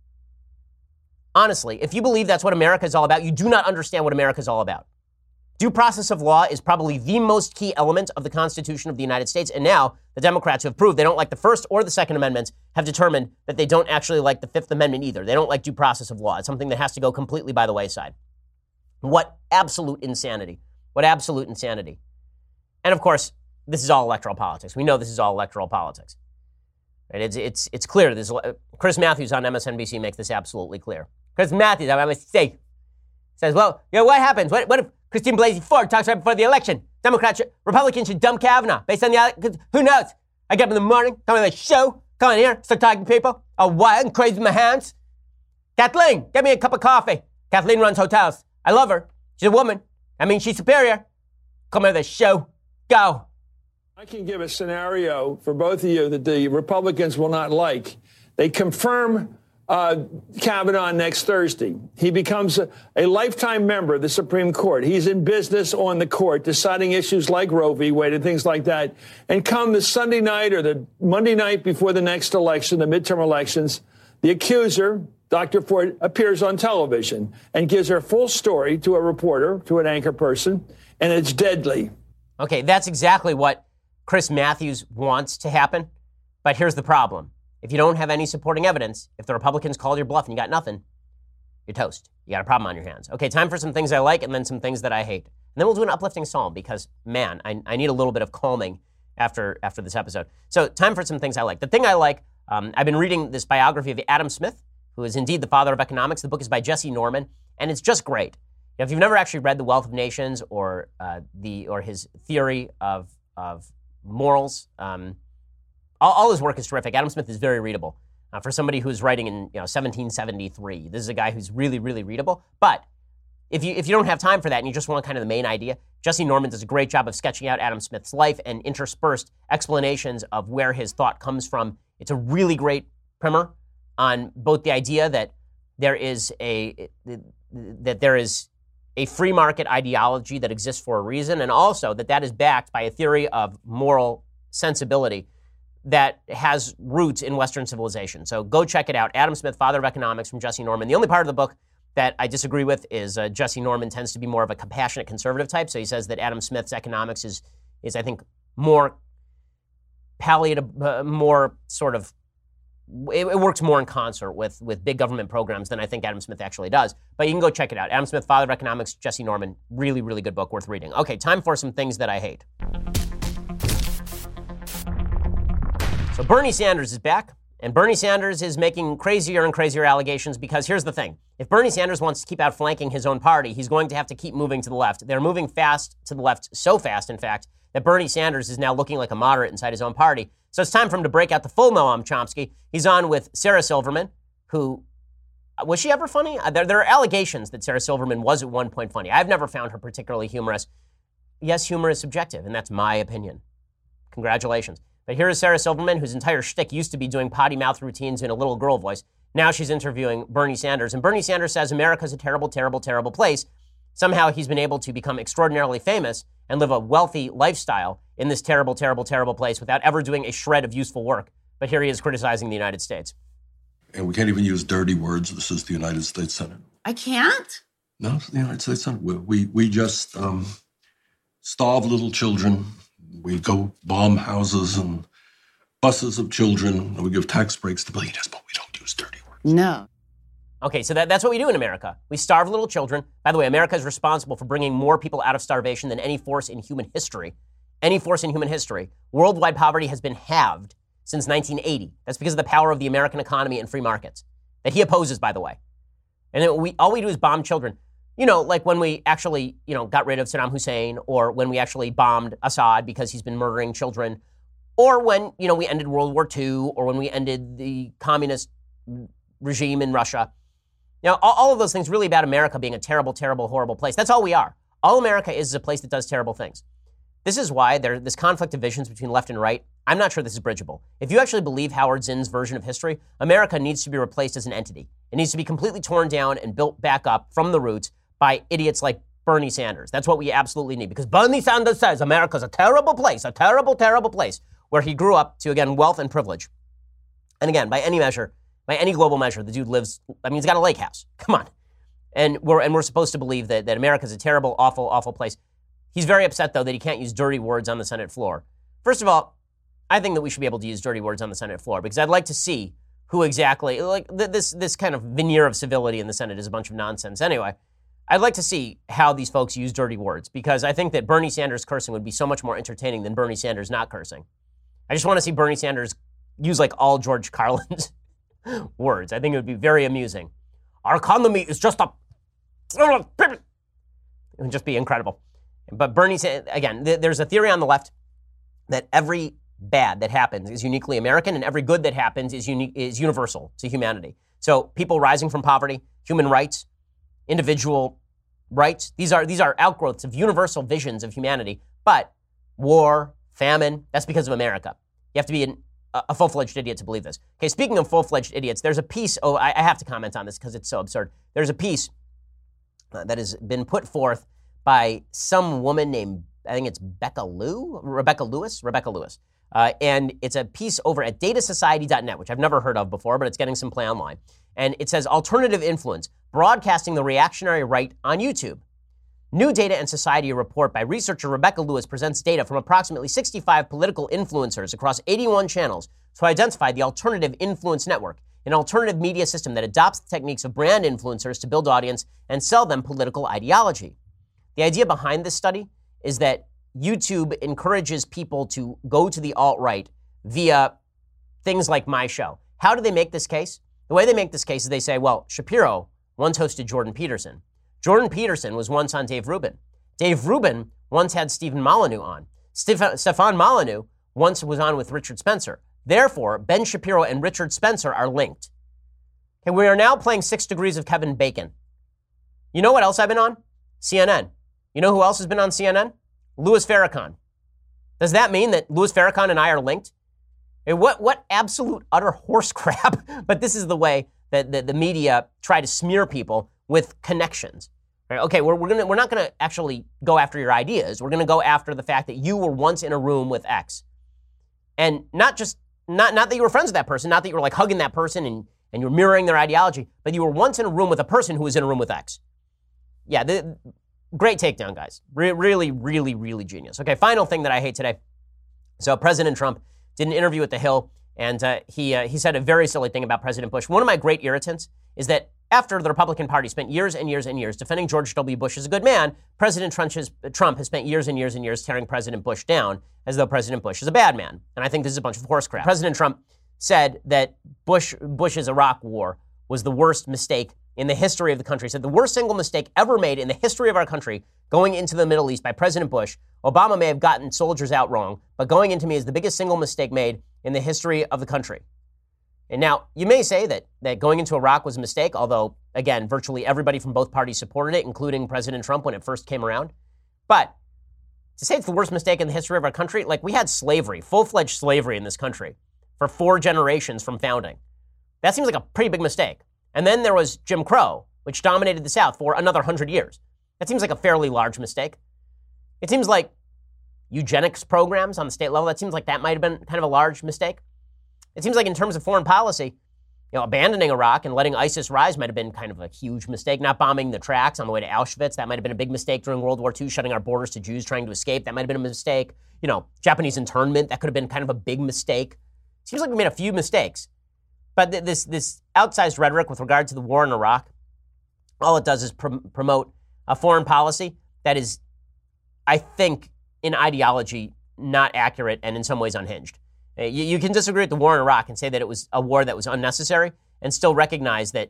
Honestly, if you believe that's what America is all about, you do not understand what America is all about. Due process of law is probably the most key element of the Constitution of the United States. And now the Democrats who have proved they don't like the First or the Second Amendments have determined that they don't actually like the Fifth Amendment either. They don't like due process of law. It's something that has to go completely by the wayside. What absolute insanity. What absolute insanity. And of course, this is all electoral politics. We know this is all electoral politics. Right? It's clear. Chris Matthews on MSNBC makes this absolutely clear. Chris Matthews, I have a mistake. Says, well, what happens? What if Christine Blasey Ford talks right before the election? Republicans should dump Kavanaugh based on the who knows? I get up in the morning, come on the show, come in here, start talking to people, all wild and crazy with my hands. Kathleen, get me a cup of coffee. Kathleen runs hotels. I love her. She's a woman. I mean, she's superior. Come on the show. Go. I can give a scenario for both of you that the Republicans will not like. They confirm Kavanaugh next Thursday. He becomes a lifetime member of the Supreme Court. He's in business on the court, deciding issues like Roe v. Wade and things like that. And come the Sunday night or the Monday night before the next election, the midterm elections, the accuser, Dr. Ford, appears on television and gives her full story to a reporter, to an anchor person. and it's deadly. Okay, that's exactly what Chris Matthews wants to happen. But here's the problem. If you don't have any supporting evidence, if the Republicans called your bluff and you got nothing, you're toast. You got a problem on your hands. Okay, time for some things I like and then some things that I hate. And then we'll do an uplifting psalm because, man, I need a little bit of calming after this episode. So time for some things I like. The thing I like, I've been reading this biography of Adam Smith, who is indeed the father of economics. The book is by Jesse Norman, and it's just great. If you've never actually read The Wealth of Nations or his theory of morals, all his work is terrific. Adam Smith is very readable. For somebody who's writing in 1773, this is a guy who's really, really readable. But if you don't have time for that and you just want kind of the main idea, Jesse Norman does a great job of sketching out Adam Smith's life and interspersed explanations of where his thought comes from. It's a really great primer on both the idea that there is a free market ideology that exists for a reason, and also that is backed by a theory of moral sensibility that has roots in Western civilization. So go check it out. Adam Smith, Father of Economics, from Jesse Norman. The only part of the book that I disagree with is Jesse Norman tends to be more of a compassionate conservative type. So he says that Adam Smith's economics is I think, more palliative, more sort of, it works more in concert with big government programs than I think Adam Smith actually does. But you can go check it out. Adam Smith, Father of Economics, Jesse Norman. Really, really good book, worth reading. Okay, time for some things that I hate. So Bernie Sanders is back, and Bernie Sanders is making crazier and crazier allegations because here's the thing. If Bernie Sanders wants to keep outflanking his own party, he's going to have to keep moving to the left. They're moving fast to the left, so fast, in fact, that Bernie Sanders is now looking like a moderate inside his own party. So it's time for him to break out the full Noam Chomsky. He's on with Sarah Silverman, who, was she ever funny? There are allegations that Sarah Silverman was at one point funny. I've never found her particularly humorous. Yes, humor is subjective, and that's my opinion. Congratulations. But here is Sarah Silverman, whose entire shtick used to be doing potty mouth routines in a little girl voice. Now she's interviewing Bernie Sanders. And Bernie Sanders says America's a terrible, terrible, terrible place. Somehow he's been able to become extraordinarily famous and live a wealthy lifestyle in this terrible, terrible, terrible place without ever doing a shred of useful work. But here he is criticizing the United States. And we can't even use dirty words. This is the United States Senate. I can't? No, it's the United States Senate. We just starve little children. We go bomb houses and buses of children, and we give tax breaks to billionaires, but we don't use dirty words. No. Okay, so that's what we do in America. We starve little children. By the way, America is responsible for bringing more people out of starvation than any force in human history. Any force in human history. Worldwide poverty has been halved since 1980. That's because of the power of the American economy and free markets that he opposes, by the way. And then all we do is bomb children. You know, like when we actually, got rid of Saddam Hussein, or when we actually bombed Assad because he's been murdering children, or when, we ended World War II, or when we ended the communist regime in Russia. All of those things really about America being a terrible, terrible, horrible place. That's all we are. All America is a place that does terrible things. This is why this conflict of visions between left and right, I'm not sure this is bridgeable. If you actually believe Howard Zinn's version of history, America needs to be replaced as an entity. It needs to be completely torn down and built back up from the roots by idiots like Bernie Sanders. That's what we absolutely need, because Bernie Sanders says America's a terrible place, a terrible, terrible place, where he grew up to, again, wealth and privilege. And again, by any measure, by any global measure, the dude lives, he's got a lake house. Come on. And we're supposed to believe that America's a terrible, awful, awful place. He's very upset, though, that he can't use dirty words on the Senate floor. First of all, I think that we should be able to use dirty words on the Senate floor, because I'd like to see who exactly, this kind of veneer of civility in the Senate is a bunch of nonsense. Anyway, I'd like to see how these folks use dirty words, because I think that Bernie Sanders cursing would be so much more entertaining than Bernie Sanders not cursing. I just want to see Bernie Sanders use all George Carlin's words. I think it would be very amusing. Our economy is just it would just be incredible. But Bernie, again, there's a theory on the left that every bad that happens is uniquely American, and every good that happens is universal to humanity. So people rising from poverty, human rights, individual rights, these are outgrowths of universal visions of humanity. But war, famine, that's because of America. You have to be a full-fledged idiot to believe this. Okay, speaking of full-fledged idiots, there's a piece, I have to comment on this because it's so absurd. There's a piece that has been put forth by some woman named, I think it's Rebecca Lewis. And it's a piece over at datasociety.net, which I've never heard of before, but it's getting some play online. And it says, alternative influence, broadcasting the reactionary right on YouTube. New Data and Society, a report by researcher Rebecca Lewis, presents data from approximately 65 political influencers across 81 channels to identify the Alternative Influence Network, an alternative media system that adopts the techniques of brand influencers to build audience and sell them political ideology. The idea behind this study is that YouTube encourages people to go to the alt-right via things like my show. How do they make this case? The way they make this case is they say, well, Shapiro once hosted Jordan Peterson. Jordan Peterson was once on Dave Rubin. Dave Rubin once had Stephen Molyneux on. Stefan Molyneux once was on with Richard Spencer. Therefore, Ben Shapiro and Richard Spencer are linked. Okay, we are now playing 6 Degrees of Kevin Bacon. You know what else I've been on? CNN. You know who else has been on CNN? Louis Farrakhan. Does that mean that Louis Farrakhan and I are linked? What absolute utter horse crap. But this is the way that the media try to smear people with connections. Right? Okay, we're not gonna actually go after your ideas. We're gonna go after the fact that you were once in a room with X. And not that you were friends with that person, not that you were like hugging that person and you were mirroring their ideology, but you were once in a room with a person who was in a room with X. Yeah, great takedown, guys. Really, really, really genius. Okay, final thing that I hate today. So President Trump did an interview at The Hill, and he said a very silly thing about President Bush. One of my great irritants is that after the Republican Party spent years and years and years defending George W. Bush as a good man, President Trump has spent years and years and years tearing President Bush down as though President Bush is a bad man. And I think this is a bunch of horse crap. President Trump said that Bush's Iraq war was the worst mistake in the history of the country. He said the worst single mistake ever made in the history of our country going into the Middle East by President Bush. Obama may have gotten soldiers out wrong, but going into me is the biggest single mistake made in the history of the country. And now, you may say that going into Iraq was a mistake, although, again, virtually everybody from both parties supported it, including President Trump when it first came around. But to say it's the worst mistake in the history of our country, like we had slavery, full-fledged slavery in this country for 4 generations from founding. That seems like a pretty big mistake. And then there was Jim Crow, which dominated the South for another 100 years. That seems like a fairly large mistake. It seems like eugenics programs on the state level, that seems like that might have been kind of a large mistake. It seems like in terms of foreign policy, abandoning Iraq and letting ISIS rise might have been kind of a huge mistake. Not bombing the tracks on the way to Auschwitz, that might have been a big mistake during World War II. Shutting our borders to Jews trying to escape, that might have been a mistake. Japanese internment, that could have been kind of a big mistake. Seems like we made a few mistakes. But this outsized rhetoric with regard to the war in Iraq, all it does is promote a foreign policy that is, I think, in ideology, not accurate and in some ways unhinged. You can disagree with the war in Iraq and say that it was a war that was unnecessary and still recognize that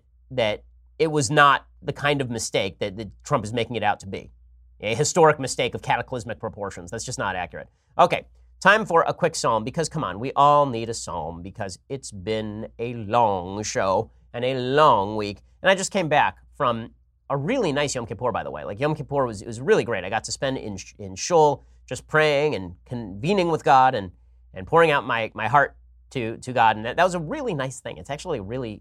it was not the kind of mistake that Trump is making it out to be. A historic mistake of cataclysmic proportions. That's just not accurate. Okay, time for a quick psalm because, come on, we all need a psalm because it's been a long show and a long week. And I just came back from a really nice Yom Kippur, by the way. Like Yom Kippur was really great. I got to spend in shul just praying and convening with God and pouring out my heart to God. And that was a really nice thing. It's actually when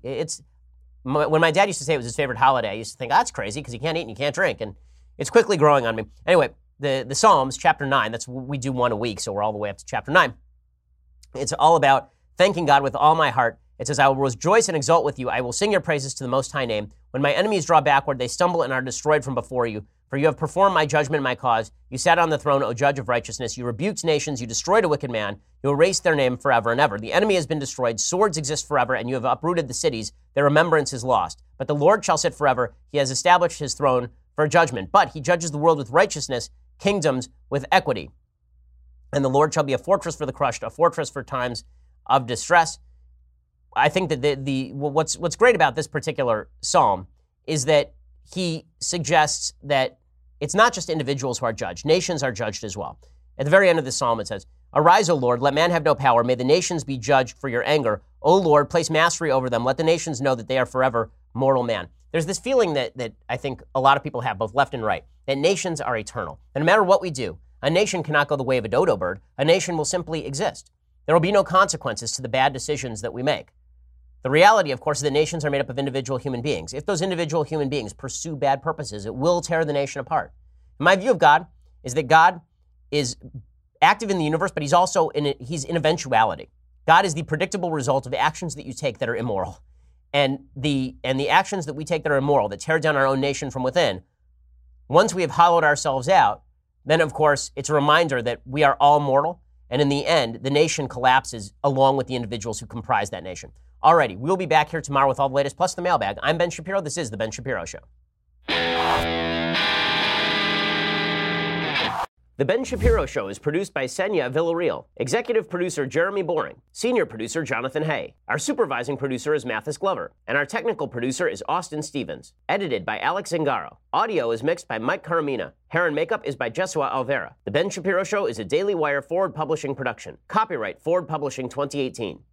my dad used to say it was his favorite holiday, I used to think, that's crazy because you can't eat and you can't drink. And it's quickly growing on me. Anyway, the Psalms, chapter 9, we do one a week, so we're all the way up to chapter 9. It's all about thanking God with all my heart. It says, I will rejoice and exult with you. I will sing your praises to the Most High name. When my enemies draw backward, they stumble and are destroyed from before you. For you have performed my judgment and my cause. You sat on the throne, O judge of righteousness. You rebuked nations. You destroyed a wicked man. You erased their name forever and ever. The enemy has been destroyed. Swords exist forever, and you have uprooted the cities. Their remembrance is lost. But the Lord shall sit forever. He has established his throne for judgment. But he judges the world with righteousness, kingdoms with equity. And the Lord shall be a fortress for the crushed, a fortress for times of distress. I think that what's great about this particular psalm is that he suggests that it's not just individuals who are judged. Nations are judged as well. At the very end of the psalm, it says, Arise, O Lord, let man have no power. May the nations be judged for your anger. O Lord, place mastery over them. Let the nations know that they are forever mortal man. There's this feeling that I think a lot of people have, both left and right, that nations are eternal. And no matter what we do, a nation cannot go the way of a dodo bird. A nation will simply exist. There will be no consequences to the bad decisions that we make. The reality, of course, is that nations are made up of individual human beings. If those individual human beings pursue bad purposes, it will tear the nation apart. My view of God is that God is active in the universe, but he's in eventuality. God is the predictable result of actions that you take that are immoral. And the actions that we take that are immoral, that tear down our own nation from within, Once we have hollowed ourselves out, then of course it's a reminder that we are all mortal, and in the end, the nation collapses along with the individuals who comprise that nation. Alrighty, we'll be back here tomorrow with all the latest, plus the mailbag. I'm Ben Shapiro. This is The Ben Shapiro Show. The Ben Shapiro Show is produced by Senya Villarreal, executive producer Jeremy Boring, senior producer Jonathan Hay. Our supervising producer is Mathis Glover, and our technical producer is Austin Stevens. Edited by Alex Zingaro. Audio is mixed by Mike Caramina. Hair and makeup is by Jesua Alvera. The Ben Shapiro Show is a Daily Wire Forward Publishing production. Copyright Forward Publishing 2018.